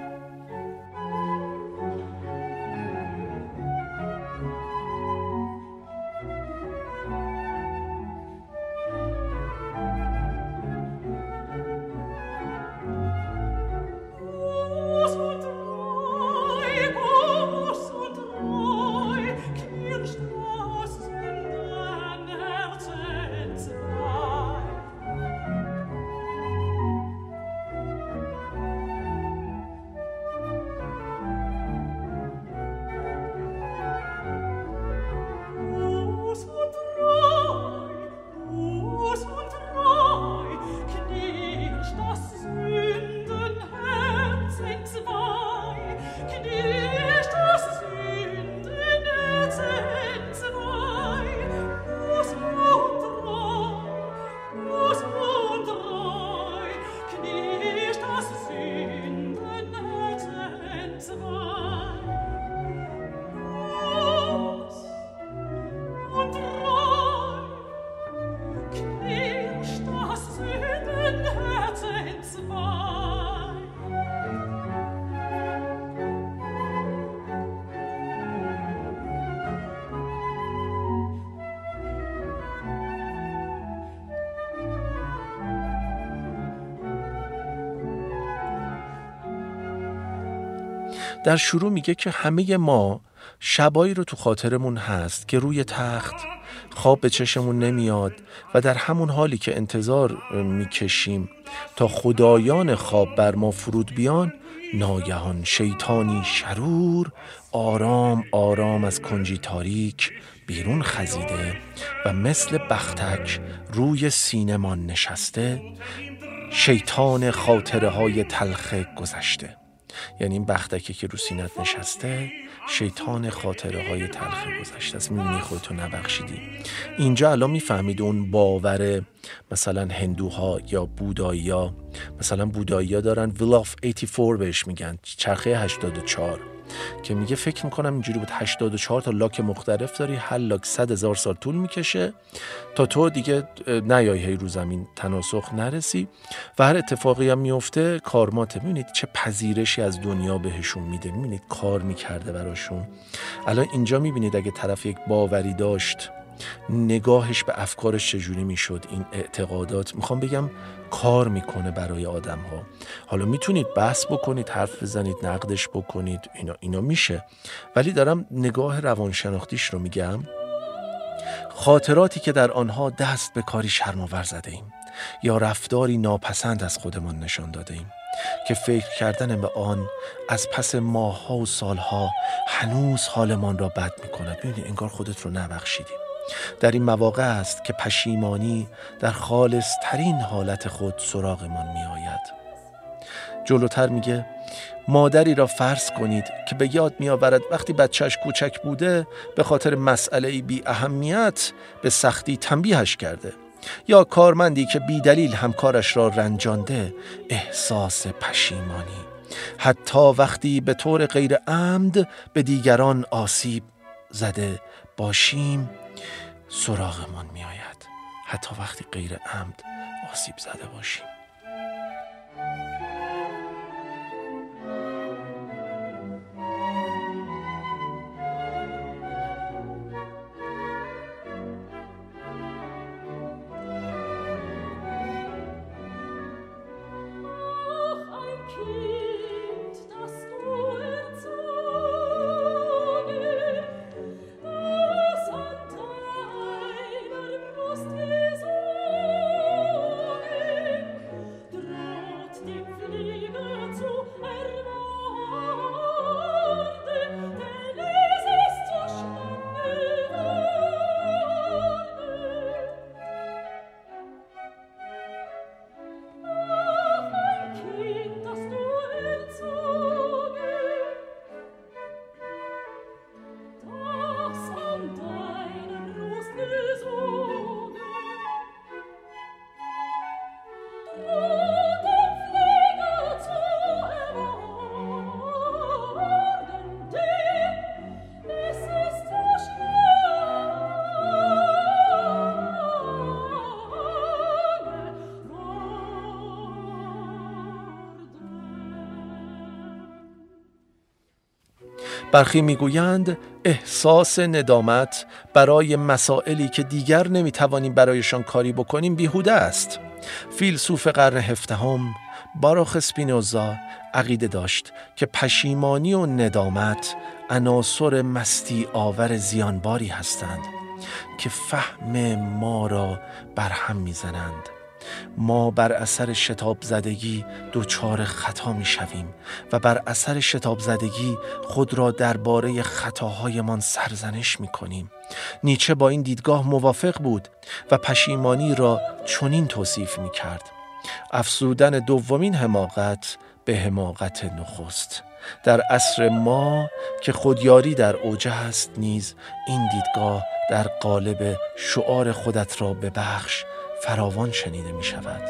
در شروع میگه که همه ما شبایی رو تو خاطرمون هست که روی تخت خواب به چشمون نمیاد و در همون حالی که انتظار میکشیم تا خدایان خواب بر ما فرود بیان، ناگهان شیطانی شرور آرام آرام از کنجی تاریک بیرون خزیده و مثل بختک روی سینمان نشسته، شیطان خاطره های تلخ گذشته. یعنی این بختکی که رو سینت نشسته شیطان خاطره های تلخ گذشته است. میبینی خودتو نبخشیدی. اینجا الان میفهمید اون باور مثلا هندوها یا بودایی ها، مثلا بودایی ها دارن Wheel of 84 بهش میگن، چرخه 84، که میگه فکر میکنم اینجوری بود 84 تا لاک مختلف داری، هر لاک 100,000 سال طول میکشه تا تو دیگه نیایی رو زمین تناسخ نرسی و هر اتفاقی هم میفته کارماته. میبینید چه پذیرشی از دنیا بهشون میده، میبینید کار میکرده براشون. الان اینجا میبینید اگه طرف یک باوری داشت نگاهش به افکارش چجوری میشد، این اعتقادات میخوام بگم کار میکنه برای آدم ها. حالا میتونید بحث بکنید، حرف بزنید، نقدش بکنید، اینا میشه، ولی دارم نگاه روانشناختیش رو میگم. خاطراتی که در آنها دست به کاری شرم‌آور زده ایم یا رفتاری ناپسند از خودمان نشان داده ایم که فکر کردن به آن از پس ماه‌ها و سالها هنوز حالمان را بد می‌کند. ببینید انگار خودت رو نبخشیدی. در این مواقع است که پشیمانی در خالص ترین حالت خود سراغمان می‌آید. جلوتر میگه مادری را فرض کنید که به یاد می‌آورد وقتی بچه‌اش کوچک بوده به خاطر مسئله بی اهمیت به سختی تنبیهش کرده، یا کارمندی که بی دلیل همکارش را رنجانده، احساس پشیمانی حتی وقتی به طور غیر عمد به دیگران آسیب زده باشیم سراغمان می آید. حتی وقتی غیر عمد آسیب زده باشیم. برخی میگویند احساس ندامت برای مسائلی که دیگر نمیتوانیم برایشان کاری بکنیم بیهوده است. فیلسوف قرن 17 باروخ اسپینوزا عقیده داشت که پشیمانی و ندامت عناصر مستی آور زیانباری هستند که فهم ما را برهم میزنند. ما بر اثر شتاب زدگی دچار خطا می شویم و بر اثر شتاب زدگی خود را درباره خطاهایمان سرزنش می کنیم. نیچه با این دیدگاه موافق بود و پشیمانی را چنین توصیف می کرد: افزودن دومین حماقت به حماقت نخست. در عصر ما که خودیاری در اوج است نیز این دیدگاه در قالب شعار خودت را ببخش فراوان شنیده می شود.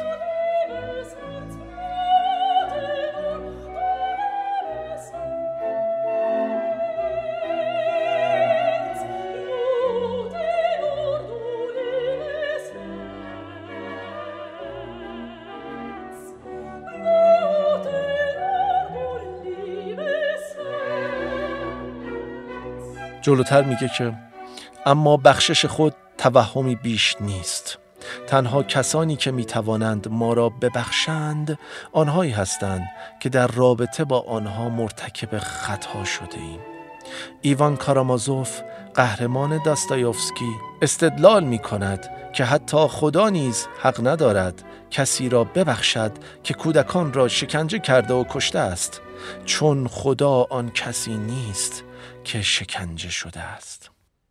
جلوتر میگه که اما بخشش خود توهمی بیش نیست. تنها کسانی که میتوانند ما را ببخشند آنهایی هستند که در رابطه با آنها مرتکب خطا شده ایم. ایوان کارامازوف قهرمان داستایوفسکی استدلال می کند که حتی خدا نیز حق ندارد کسی را ببخشد که کودکان را شکنجه کرده و کشته است، چون خدا آن کسی نیست که şekence شده است.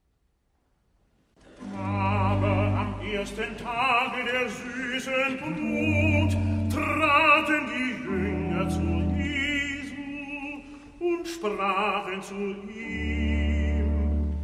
Ersten Tage der süßen Brut traten die Jünger zu Jesu und sprachen zu ihm: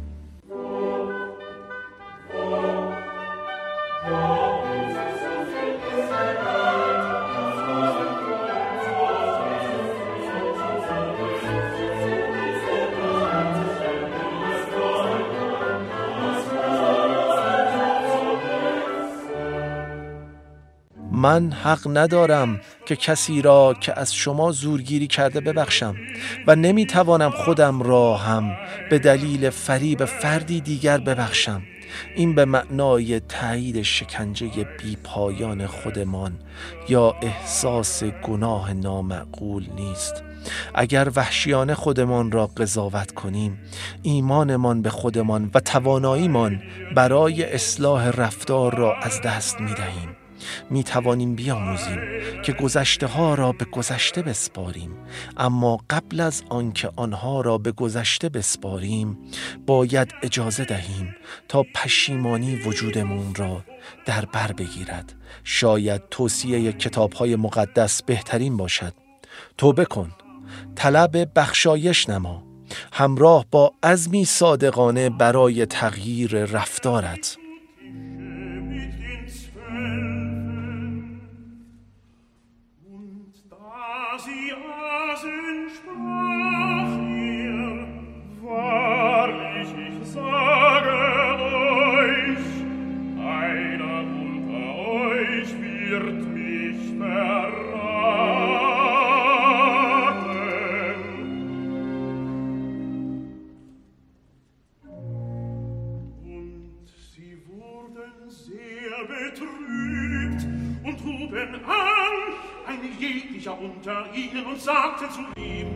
من حق ندارم که کسی را که از شما زورگیری کرده ببخشم و نمیتوانم خودم را هم به دلیل فریب فردی دیگر ببخشم. این به معنای تایید شکنجه بی پایان خودمان یا احساس گناه نامعقول نیست. اگر وحشیانه خودمان را قضاوت کنیم، ایمانمان به خودمان و تواناییمان برای اصلاح رفتار را از دست می‌دهیم. می توانیم بیاموزیم که گذشته ها را به گذشته بسپاریم، اما قبل از آنکه آنها را به گذشته بسپاریم باید اجازه دهیم تا پشیمانی وجودمون را در بر بگیرد. شاید توصیه کتاب‌های مقدس بهترین باشد. توبه کن، طلب بخشایش نما، همراه با عزمی صادقانه برای تغییر رفتارت.
Unter ihnen und sagte zu ihm: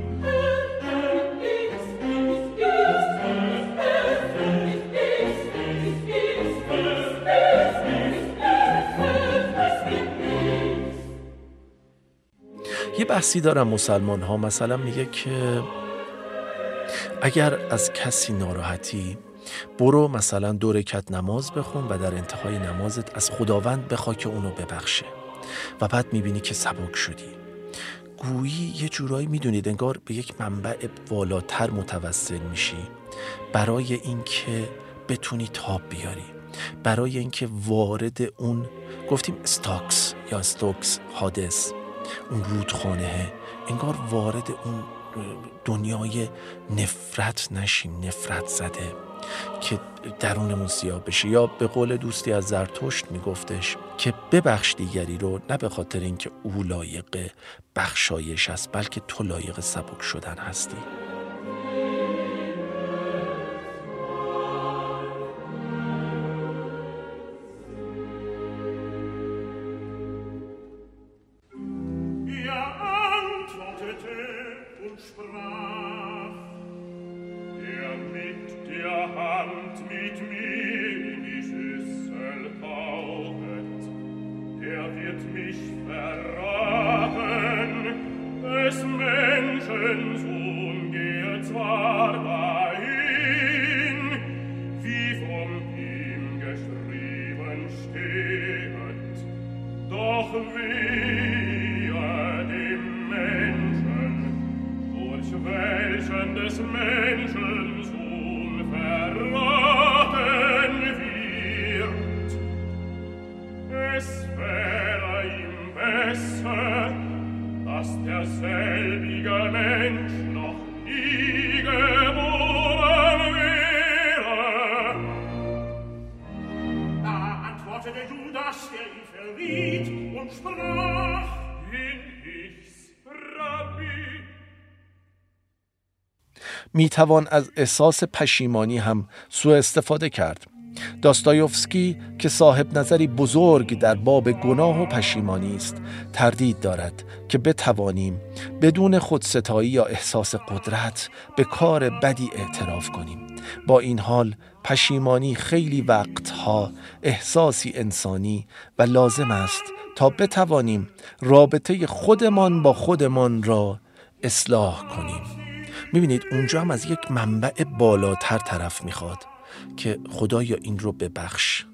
یه بحثی دارن مسلمان ها، مثلا میگه که اگر از کسی ناراحتی برو مثلا 2 رکعت نماز بخون و در انتهای نمازت از خداوند بخوا که اونو ببخشه و بعد میبینی که سبک شدی. گویی یه جورایی میدونید انگار به یک منبع والاتر متوسل میشی برای اینکه بتونی تاب بیاری، برای اینکه وارد اون گفتیم استاکس یا استوکس حادث، اون رودخانه، انگار وارد اون دنیای نفرت نشیم، نفرت زده که درونمون سیاه بشه. یا به قول دوستی از زرتشت میگفتش که ببخش دیگری رو نه به خاطر اینکه او لایق بخشایش است، بلکه تو لایق سبک شدن هستی. می توان از احساس پشیمانی هم سوء استفاده کرد. داستایوفسکی که صاحب نظری بزرگ در باب گناه و پشیمانی است، تردید دارد که بتوانیم بدون خودستایی یا احساس قدرت به کار بدی اعتراف کنیم. با این حال پشیمانی خیلی وقتها احساسی انسانی و لازم است تا بتوانیم رابطه خودمان با خودمان را اصلاح کنیم. میبینید اونجا هم از یک منبع بالاتر طرف میخواد که خدایا این رو ببخش.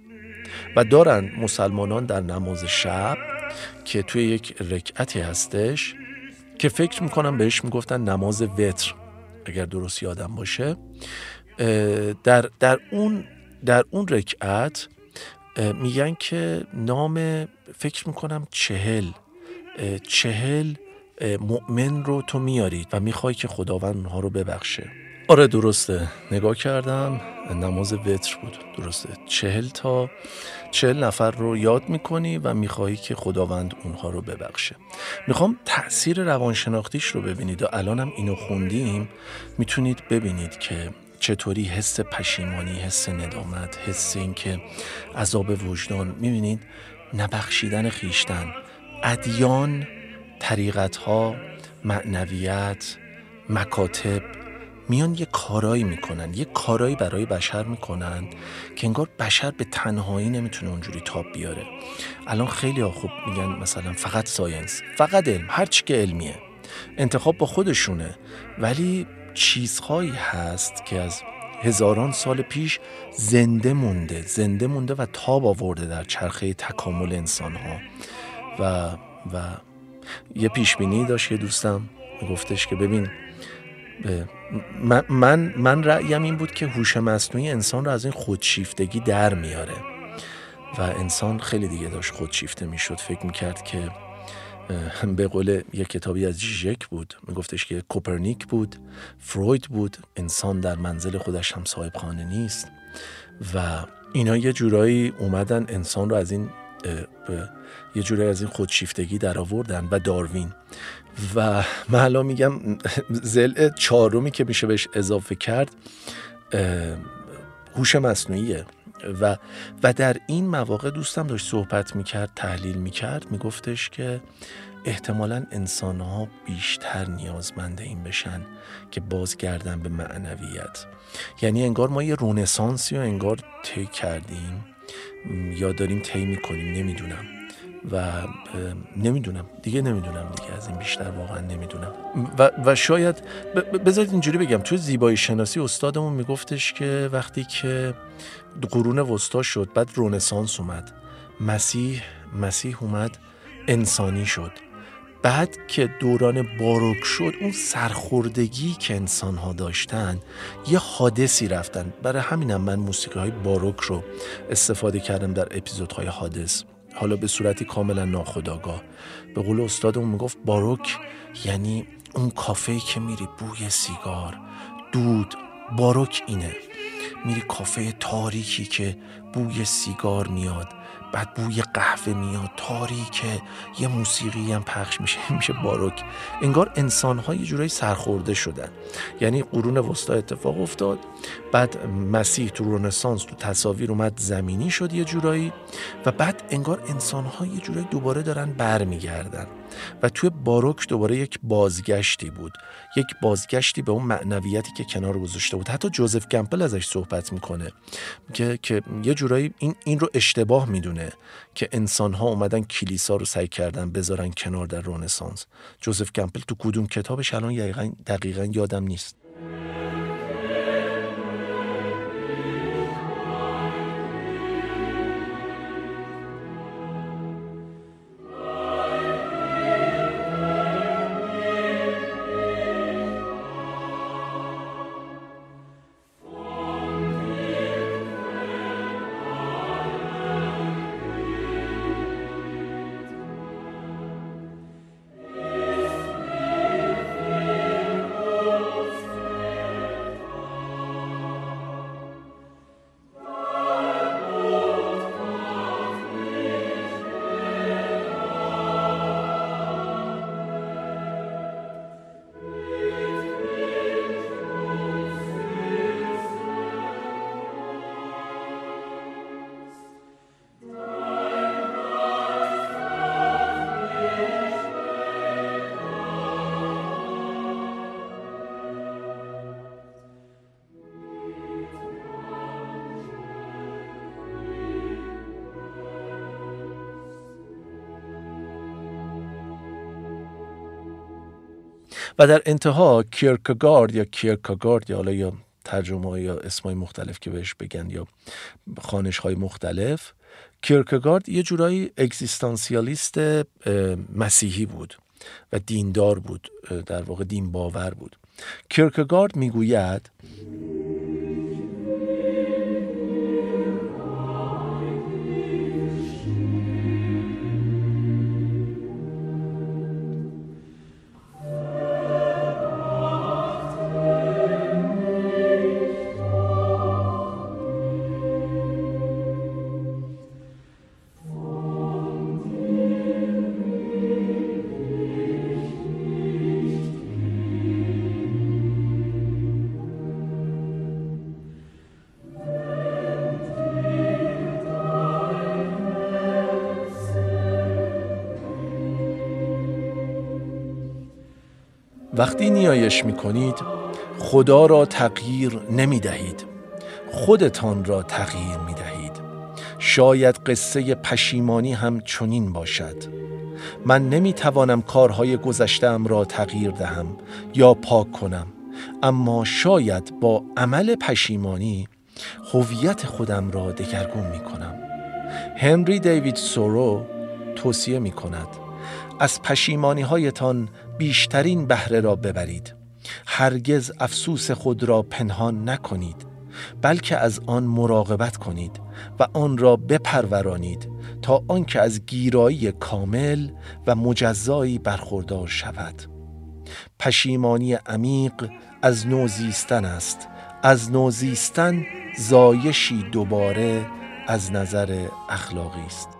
و دارن مسلمانان در نماز شب که توی یک رکعتی هستش که فکر میکنم بهش میگفتن نماز وتر اگر درست یادم باشه، در اون رکعت میگن که نام فکر میکنم 40 مؤمن رو تو میارید و میخوای که خداوند اونها رو ببخشه. آره درسته، نگاه کردم نماز وتر بود، درسته. 40 نفر رو یاد میکنی و میخوایی که خداوند اونها رو ببخشه. میخوام تأثیر روانشناختیش رو ببینید و الانم اینو خوندیم میتونید ببینید که چطوری حس پشیمانی، حس ندامت، حس این که عذاب وجدان، میبینید نبخشیدن خیشتن، ادیان، طریقت‌ها، معنویت، مکاتب، میان یه کارایی میکنن، یه کارایی برای بشر میکنن که انگار بشر به تنهایی نمیتونه اونجوری تاب بیاره. الان خیلی ها خوب میگن مثلا فقط ساینس، فقط علم، هر چی که علمیه، انتخاب با خودشونه، ولی چیزهایی هست که از هزاران سال پیش زنده مونده و تاب آورده در چرخه تکامل انسان ها. و یه پیشبینی داشت یه دوستم میگفتش که ببین، من رأیم این بود که هوش مصنوعی انسان رو از این خودشیفتگی در میاره و انسان خیلی دیگه داشت خودشیفته میشد. فکر میکرد که به قول یک کتابی از ژیژک بود، میگفتش که کوپرنیک بود، فروید بود، انسان در منزل خودش هم صاحب خانه نیست و اینا یه جورایی اومدن انسان رو از این یه جورایی از این خودشیفتگی در آوردن. و داروین و من الان میگم ضلع چهارمی که میشه بهش اضافه کرد هوش مصنوعیه و در این مواقع دوستم داشت صحبت میکرد، تحلیل میکرد، میگفتش که احتمالاً انسان‌ها بیشتر نیازمند این بشن که بازگردن به معنویت. یعنی انگار ما یه رنسانسی رو انگار طی کردیم یا داریم طی میکنیم، نمیدونم دیگه از این بیشتر واقعا نمیدونم. و شاید بذارید اینجوری بگم، توی زیبایی شناسی استادمون میگفتش که وقتی که قرون وسطا شد، بعد رنسانس اومد، مسیح اومد، انسانی شد، بعد که دوران باروک شد، اون سرخوردگی که انسان‌ها داشتن یه حادثی رفتن. برای همینم من موسیقی‌های باروک رو استفاده کردم در اپیزودهای حادث، حالا به صورتی کاملا ناخودآگاه. به قول استادمون میگفت باروک یعنی اون کافه‌ای که میری بوی سیگار، دود. باروک اینه، میری کافه تاریکی که بوی سیگار میاد، بعد بوی قهوه میاد، تاریکه، یه موسیقی هم پخش میشه باروک. انگار انسان‌ها یه جورایی سرخورده شدن. یعنی قرون وسطا اتفاق افتاد، بعد مسیح تو رنسانس تو تصاویر اومد، زمینی شد یه جورایی، و بعد انگار انسان‌ها یه جورایی دوباره دارن برمیگردن و توی باروک دوباره یک بازگشتی بود، یک بازگشتی به اون معنویتی که کنار گذاشته بود. حتی جوزف کمپل ازش صحبت میکنه که یه جورایی این رو اشتباه میدونه که انسان‌ها اومدن کلیسا رو سعی کردن بذارن کنار در رنسانس. جوزف کمپل تو کدوم کتابش الان دقیقاً یادم نیست. و در انتها کیرکگارد یا حالا یا ترجمه یا اسمای مختلف که بهش بگن یا خوانش‌های مختلف، کیرکگارد یه جورایی اگزیستانسیالیست مسیحی بود و دیندار بود، در واقع دین باور بود. کیرکگارد میگوید وقتی نیایش می کنید خدا را تغییر نمی دهید، خودتان را تغییر می دهید. شاید قصه پشیمانی هم چنین باشد. من نمی توانم کارهای گذشته‌ام را تغییر دهم یا پاک کنم، اما شاید با عمل پشیمانی هویت خودم را دگرگون می کنم. هنری دیوید سورو توصیه می کند از پشیمانی هایتان بیشترین بهره را ببرید. هرگز افسوس خود را پنهان نکنید، بلکه از آن مراقبت کنید و آن را بپرورانید تا آنکه از گیرایی کامل و مجزایی برخوردار شود. پشیمانی عمیق از نوزیستن است. از نوزیستن زایشی دوباره از نظر اخلاقی است.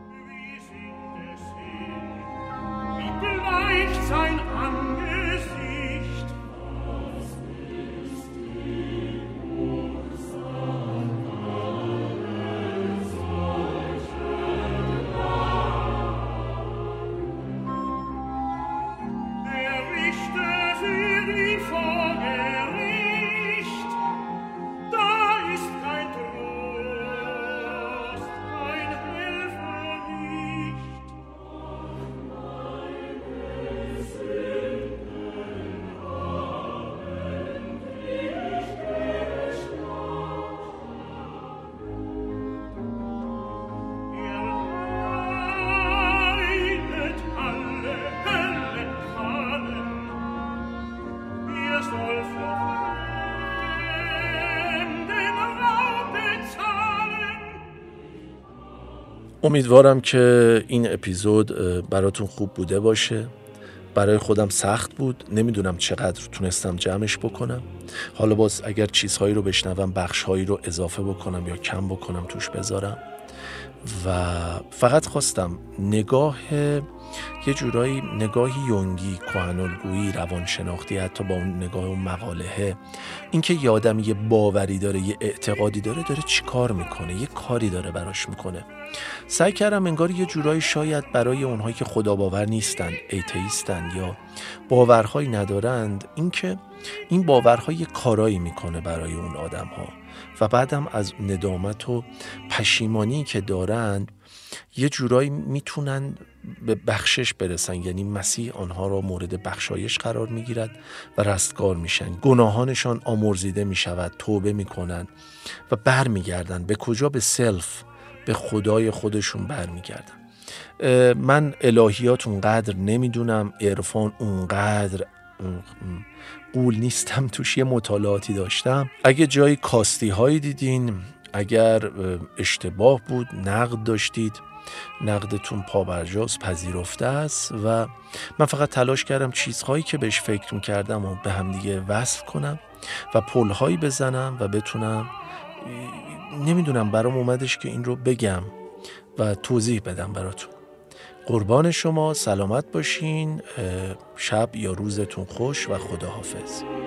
امیدوارم که این اپیزود براتون خوب بوده باشه. برای خودم سخت بود، نمیدونم چقدر تونستم جمعش بکنم. حالا باز اگر چیزهایی رو بشنوم بخشهایی رو اضافه بکنم یا کم بکنم توش بذارم. و فقط خواستم یه جورایی نگاهی یونگی، کهن‌الگویی، روانشناختی، حتی با اون نگاه اون مقاله، این که یه آدم یه باوری داره، یه اعتقادی داره چی کار میکنه، یه کاری داره براش میکنه. سعی کردم انگار یه جورایی شاید برای اونهایی که خدا باور نیستن، ایتئیستن یا باورهایی ندارند، این که این باورهای کارایی میکنه برای اون آدم ها و بعدم از ندامت و پشیمانی که دارند یه جورایی میتونن به بخشش برسن. یعنی مسیح آنها را مورد بخشایش قرار میگیرد و رستگار میشن، گناهانشان آمرزیده میشود، توبه میکنن و برمیگردن به کجا؟ به سلف، به خدای خودشون برمیگردن. من الهیات اونقدر نمیدونم، عرفان اونقدر قول نیستم توش، یه مطالعاتی داشتم. اگه جایی کاستی هایی دیدین، اگر اشتباه بود، نقد داشتید، نقدتون پابرجاست، پذیرفته است و من فقط تلاش کردم چیزهایی که بهش فکر میکردم و به هم دیگه وصل کنم و پلهایی بزنم و بتونم، نمیدونم برام اومدش که این رو بگم و توضیح بدم براتون. قربان شما، سلامت باشین، شب یا روزتون خوش و خداحافظ.